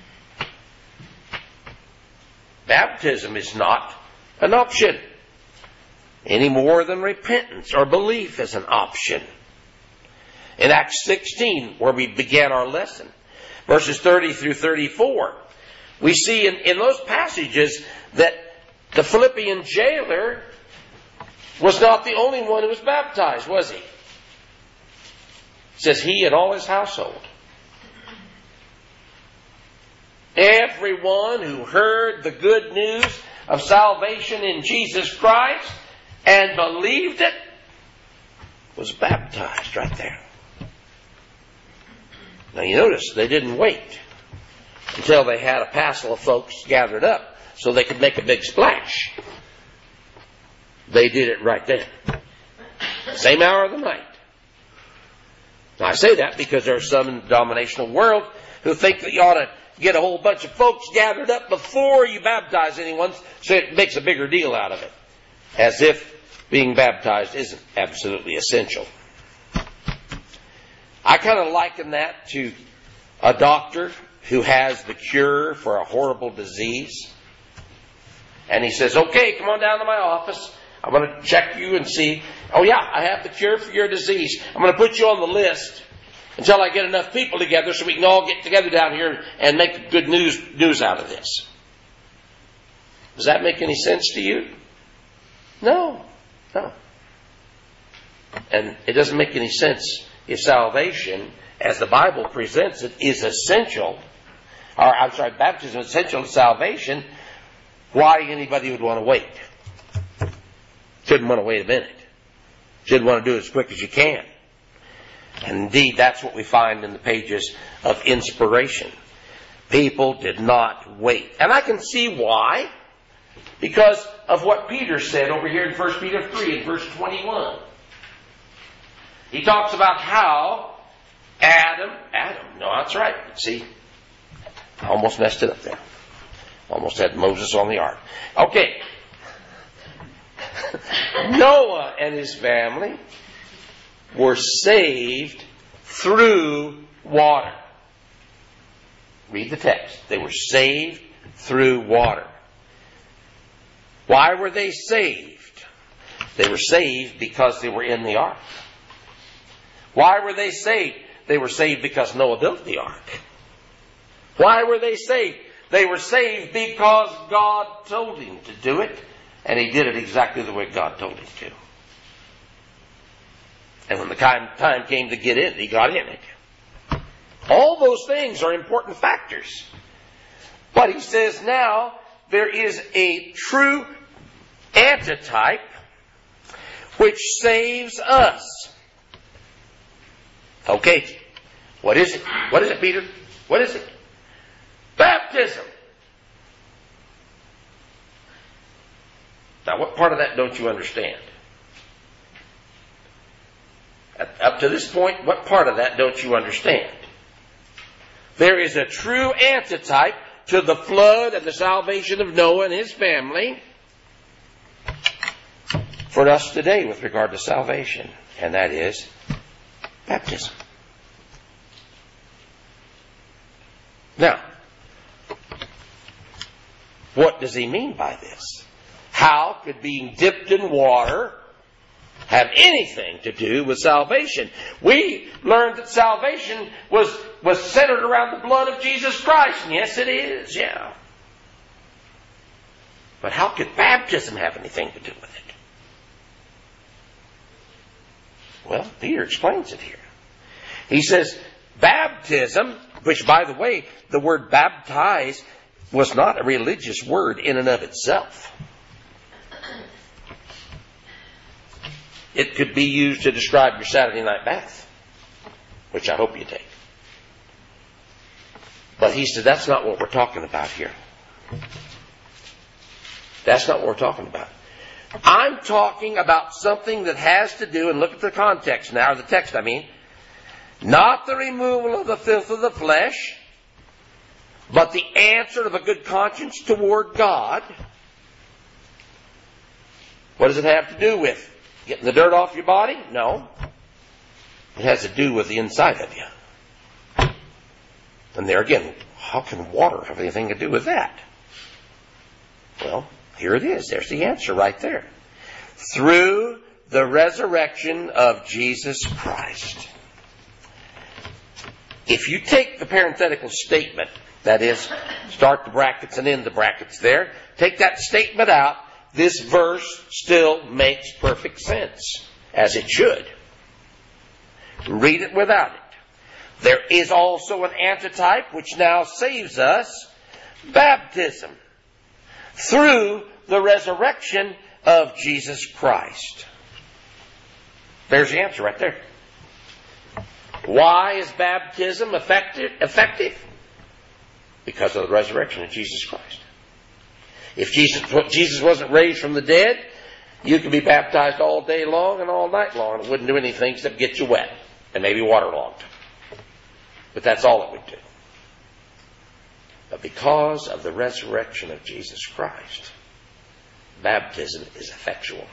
Baptism is not an option any more than repentance or belief is an option. In Acts sixteen, where we began our lesson, verses thirty through thirty-four, we see in, in those passages that the Philippian jailer was not the only one who was baptized, was he? It says he and all his household. Everyone who heard the good news of salvation in Jesus Christ and believed it was baptized right there. Now you notice they didn't wait until they had a passel of folks gathered up so they could make a big splash. They did it right then. Same hour of the night. Now I say that because there's some in the denominational world who think that you ought to get a whole bunch of folks gathered up before you baptize anyone, so it makes a bigger deal out of it. As if being baptized isn't absolutely essential. I kind of liken that to a doctor who has the cure for a horrible disease. And he says, okay, come on down to my office. I'm going to check you and see. Oh yeah, I have the cure for your disease. I'm going to put you on the list until I get enough people together so we can all get together down here and make good news news out of this. Does that make any sense to you? No. No. And it doesn't make any sense if salvation, as the Bible presents it, is essential, or I'm sorry, baptism is essential to salvation, why anybody would want to wait. Shouldn't want to wait a minute. Shouldn't want to do it as quick as you can. And indeed, that's what we find in the pages of inspiration. People did not wait. And I can see why. Because of what Peter said over here in First Peter three and verse twenty-one. He talks about how Adam, Adam, no, that's right. See, I almost messed it up there. Almost had Moses on the ark. Okay. Noah and his family were saved through water. Read the text. They were saved through water. Why were they saved? They were saved because they were in the ark. Why were they saved? They were saved because Noah built the ark. Why were they saved? They were saved because God told him to do it, and he did it exactly the way God told him to. And when the time came to get in, he got in it. All those things are important factors. But he says now there is a true antitype which saves us. Okay, what is it? What is it, Peter? What is it? Baptism. Now, what part of that don't you understand? Up to this point, what part of that don't you understand? There is a true antitype to the flood and the salvation of Noah and his family for us today with regard to salvation, and that is baptism. Now, what does he mean by this? How could being dipped in water have anything to do with salvation? We learned that salvation was, was centered around the blood of Jesus Christ. And yes, it is, yeah. But how could baptism have anything to do with it? Well, Peter explains it here. He says, baptism, which, by the way, the word baptize was not a religious word in and of itself. It could be used to describe your Saturday night bath, which I hope you take. But he said that's not what we're talking about here. That's not what we're talking about. I'm talking about something that has to do, and look at the context now, or the text I mean, not the removal of the filth of the flesh, but the answer of a good conscience toward God. What does it have to do with? Getting the dirt off your body? No. It has to do with the inside of you. And there again, how can water have anything to do with that? Well, here it is. There's the answer right there. Through the resurrection of Jesus Christ. If you take the parenthetical statement, that is, start the brackets and end the brackets there, take that statement out, this verse still makes perfect sense, as it should. Read it without it. There is also an antitype which now saves us, baptism, through the resurrection of Jesus Christ. There's the answer right there. Why is baptism effective? effective? Because of the resurrection of Jesus Christ. If Jesus, Jesus wasn't raised from the dead, you could be baptized all day long and all night long. It wouldn't do anything except get you wet and maybe waterlogged. But that's all it would do. But because of the resurrection of Jesus Christ, baptism is effectual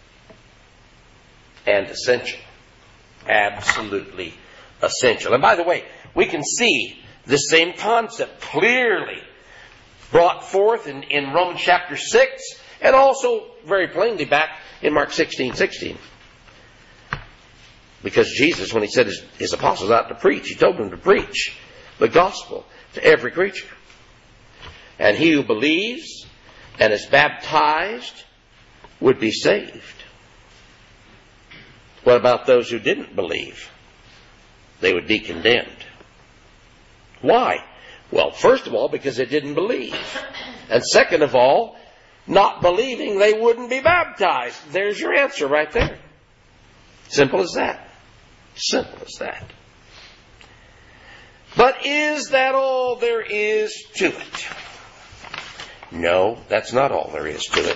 and essential. Absolutely essential. And by the way, we can see this same concept clearly brought forth in, in Romans chapter six, and also very plainly back in Mark sixteen sixteen. Because Jesus, when he said his, his apostles out to preach, he told them to preach the gospel to every creature. And he who believes and is baptized would be saved. What about those who didn't believe? They would be condemned. Why? Well, first of all, because they didn't believe. And second of all, not believing, they wouldn't be baptized. There's your answer right there. Simple as that. Simple as that. But is that all there is to it? No, that's not all there is to it.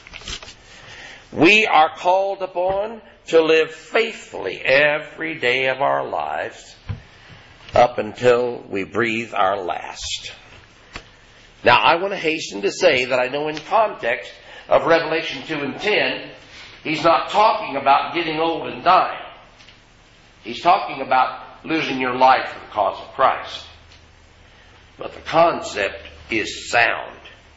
We are called upon to live faithfully every day of our lives up until we breathe our last. Now, I want to hasten to say that I know in context of Revelation two and ten, he's not talking about getting old and dying. He's talking about losing your life for the cause of Christ. But the concept is sound.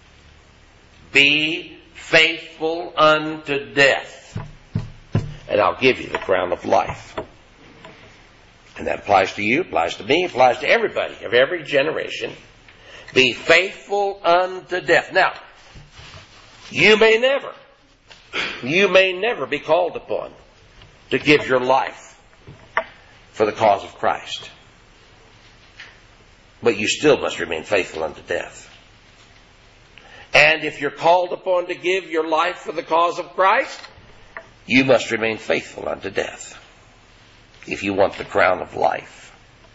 Be faithful unto death, and I'll give you the crown of life. And that applies to you, applies to me, applies to everybody of every generation. Be faithful unto death. Now, you may never, you may never be called upon to give your life for the cause of Christ. But you still must remain faithful unto death. And if you're called upon to give your life for the cause of Christ, you must remain faithful unto death if you want the crown of life.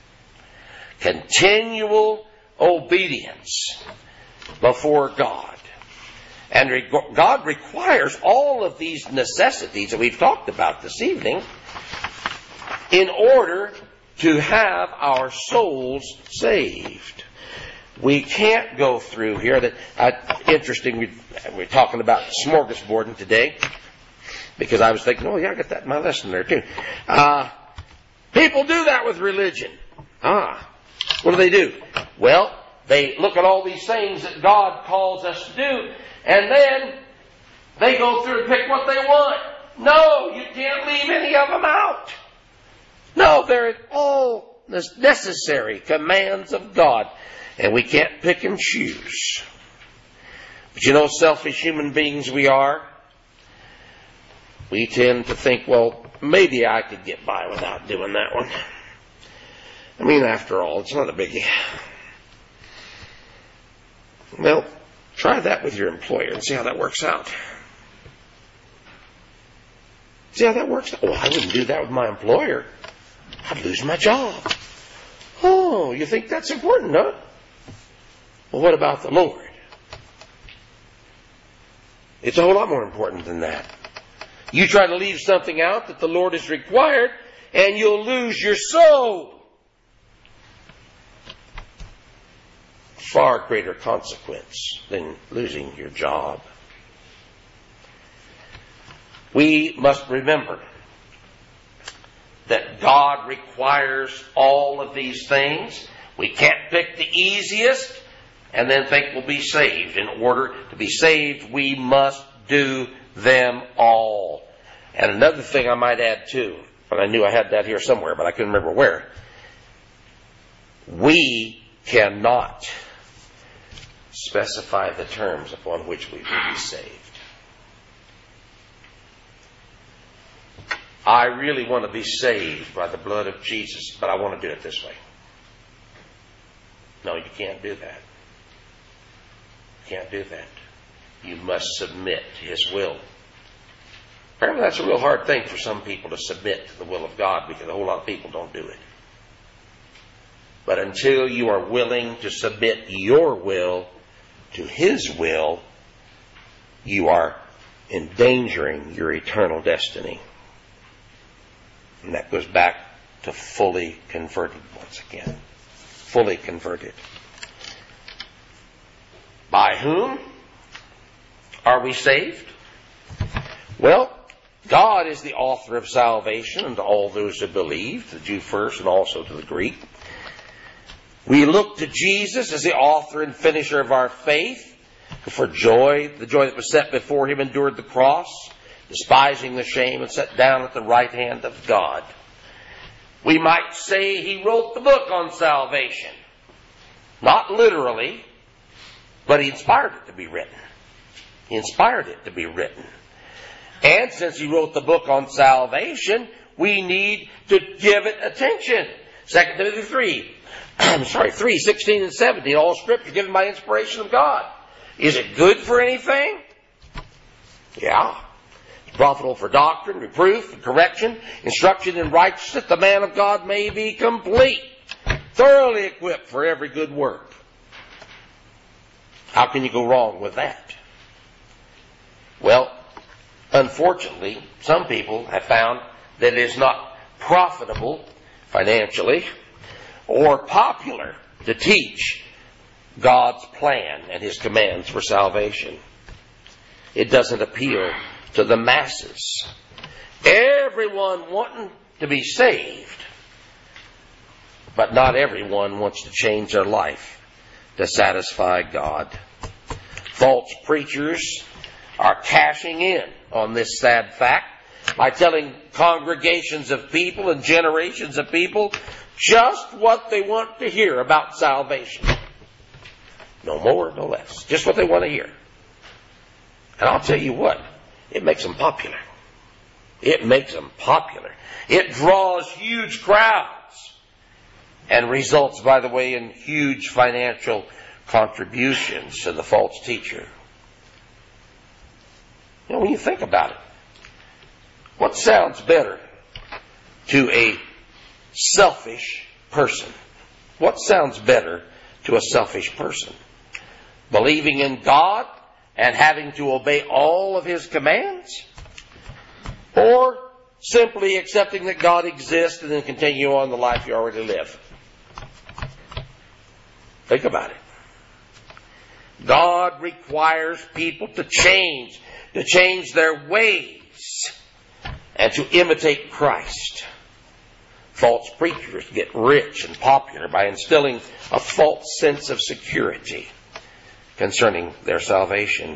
Continual obedience before God. And re- God requires all of these necessities that we've talked about this evening in order to have our souls saved. We can't go through here. That uh, interesting. We, we're talking about smorgasbording today because I was thinking, oh yeah, I got that in my lesson there too. Uh, people do that with religion. Ah, what do they do? Well, they look at all these things that God calls us to do, and then they go through and pick what they want. No, you can't leave any of them out. No, they're all necessary commands of God. And we can't pick and choose. But you know, selfish human beings we are, we tend to think, well, maybe I could get by without doing that one. I mean, after all, it's not a biggie. Well, try that with your employer and see how that works out. See how that works out? Well, I wouldn't do that with my employer. I'd lose my job. Oh, you think that's important, huh? Well, what about the Lord? It's a whole lot more important than that. You try to leave something out that the Lord has required, and you'll lose your soul. Far greater consequence than losing your job. We must remember that God requires all of these things. We can't pick the easiest and then think we'll be saved. In order to be saved, we must do them all. And another thing I might add too, and I knew I had that here somewhere, but I couldn't remember where. We cannot specify the terms upon which we will be saved. I really want to be saved by the blood of Jesus, but I want to do it this way. No, you can't do that. You can't do that. You must submit to His will. Apparently that's a real hard thing for some people to submit to the will of God, because a whole lot of people don't do it. But until you are willing to submit your will to His will, you are endangering your eternal destiny. And that goes back to fully converted once again. Fully converted. By whom are we saved? Well, God is the author of salvation unto all those who believe, to the Jew first and also to the Greek. We look to Jesus as the author and finisher of our faith, who for joy, the joy that was set before Him, endured the cross, despising the shame, and sat down at the right hand of God. We might say He wrote the book on salvation. Not literally, but He inspired it to be written. He inspired it to be written. And since He wrote the book on salvation, we need to give it attention. Second Timothy three, I'm sorry, three, sixteen and seventeen, all Scripture given by inspiration of God. Is it good for anything? Yeah. It's profitable for doctrine, reproof, and correction, instruction in righteousness, the man of God may be complete, thoroughly equipped for every good work. How can you go wrong with that? Well, unfortunately, some people have found that it is not profitable financially or popular to teach God's plan and His commands for salvation. It doesn't appeal to the masses. Everyone wanting to be saved, but not everyone wants to change their life to satisfy God. False preachers are cashing in on this sad fact by telling congregations of people and generations of people just what they want to hear about salvation. No more, no less. Just what they want to hear. And I'll tell you what, it makes them popular. It makes them popular. It draws huge crowds and results, by the way, in huge financial contributions to the false teacher. You know, when you think about it, what sounds better to a selfish person? What sounds better to a selfish person? Believing in God and having to obey all of His commands? Or simply accepting that God exists and then continue on the life you already live? Think about it. God requires people to change, to change their ways, and to imitate Christ. False preachers get rich and popular by instilling a false sense of security concerning their salvation.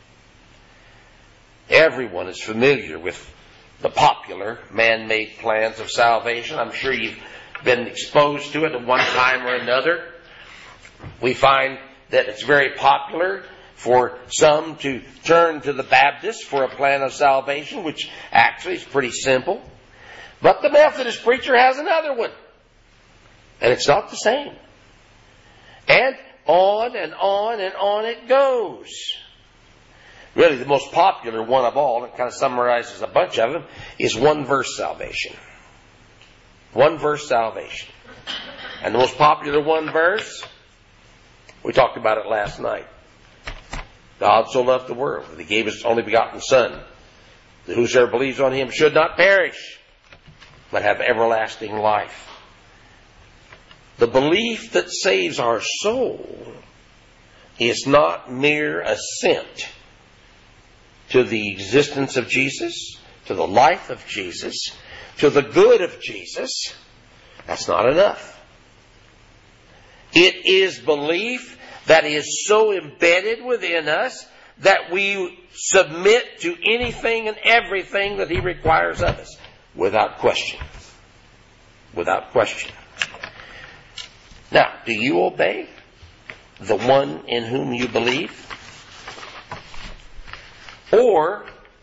Everyone is familiar with the popular man-made plans of salvation. I'm sure you've been exposed to it at one time or another. We find that it's very popular for some to turn to the Baptists for a plan of salvation, which actually is pretty simple. But the Methodist preacher has another one. And it's not the same. And on and on and on it goes. Really, the most popular one of all, and it kind of summarizes a bunch of them, is one verse salvation. One verse salvation. And the most popular one verse, we talked about it last night. God so loved the world that He gave His only begotten Son, that whosoever believes on Him should not perish, but have everlasting life. The belief that saves our soul is not mere assent to the existence of Jesus, to the life of Jesus, to the good of Jesus. That's not enough. It is belief that is so embedded within us that we submit to anything and everything that He requires of us, without question. Without question. Now, do you obey the one in whom you believe? Or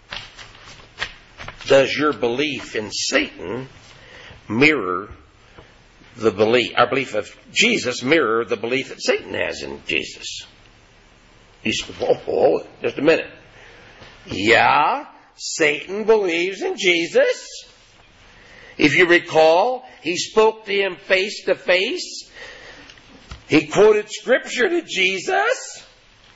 does your belief in Satan mirror the belief, our belief of Jesus mirror the belief that Satan has in Jesus? You say, oh, oh, just a minute. Yeah, Satan believes in Jesus. If you recall, he spoke to him face to face. He quoted Scripture to Jesus.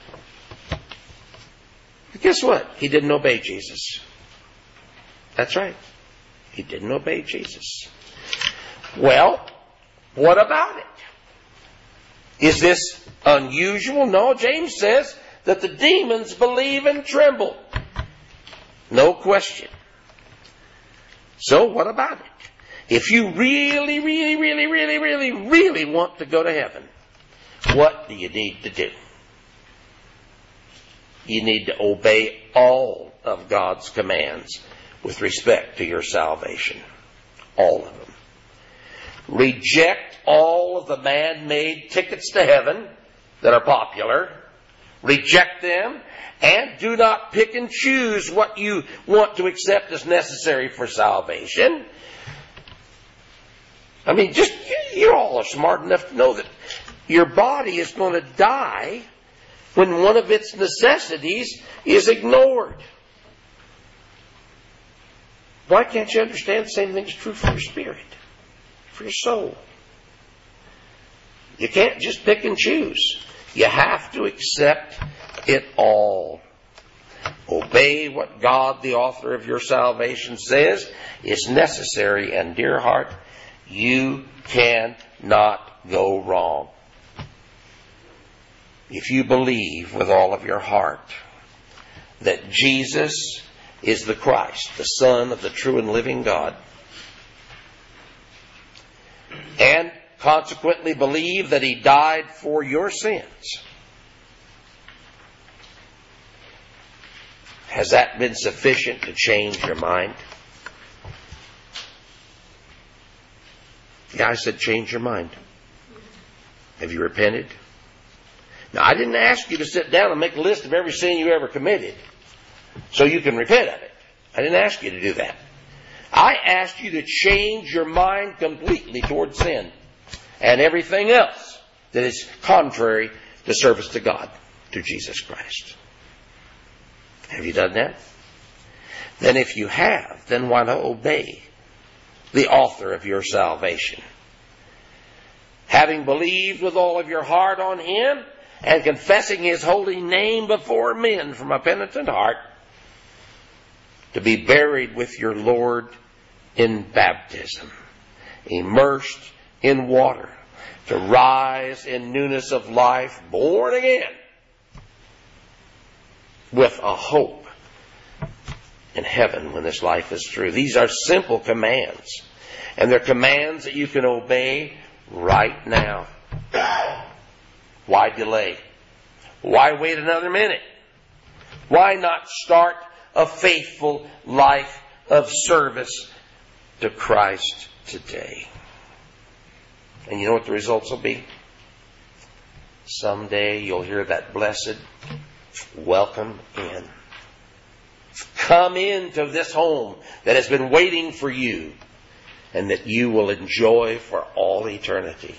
But guess what? He didn't obey Jesus. That's right. He didn't obey Jesus. Well, what about it? Is this unusual? No, James says that the demons believe and tremble. No question. So what about it? If you really, really, really, really, really, really want to go to heaven, what do you need to do? You need to obey all of God's commands with respect to your salvation. All of them. Reject all of the man-made tickets to heaven that are popular. Reject them, and do not pick and choose what you want to accept as necessary for salvation. I mean, just, you all are smart enough to know that your body is going to die when one of its necessities is ignored. Why can't you understand the same thing is true for your spirit, for your soul? You can't just pick and choose. You have to accept it all. Obey what God, the author of your salvation, says is necessary, and dear heart, you cannot go wrong. If you believe with all of your heart that Jesus is the Christ, the Son of the true and living God, and consequently believe that He died for your sins, has that been sufficient to change your mind? Yeah, I said change your mind. Have you repented? Now, I didn't ask you to sit down and make a list of every sin you ever committed so you can repent of it. I didn't ask you to do that. I asked you to change your mind completely toward sin and everything else that is contrary to service to God, to Jesus Christ. Have you done that? Then if you have, then why not obey the author of your salvation? Having believed with all of your heart on Him and confessing His holy name before men from a penitent heart, to be buried with your Lord in baptism, immersed in water, to rise in newness of life, born again, with a hope in heaven when this life is through. These are simple commands, and they're commands that you can obey right now. Why delay? Why wait another minute? Why not start a faithful life of service to Christ today? And you know what the results will be? Someday you'll hear that blessed welcome in. Come into this home that has been waiting for you and that you will enjoy for all eternity.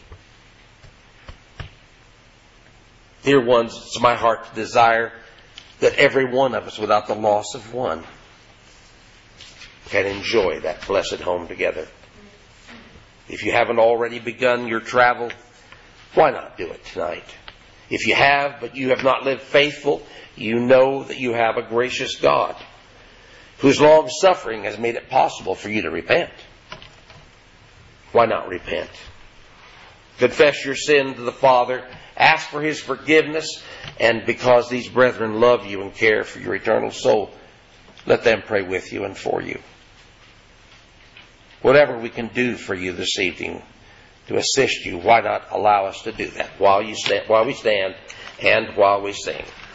Dear ones, it's my heart's desire that every one of us, without the loss of one, can enjoy that blessed home together. If you haven't already begun your travel, why not do it tonight? If you have, but you have not lived faithful, you know that you have a gracious God whose long suffering has made it possible for you to repent. Why not repent? Confess your sin to the Father. Ask for His forgiveness. And because these brethren love you and care for your eternal soul, let them pray with you and for you. Whatever we can do for you this evening to assist you, why not allow us to do that while you stand, while we stand and while we sing?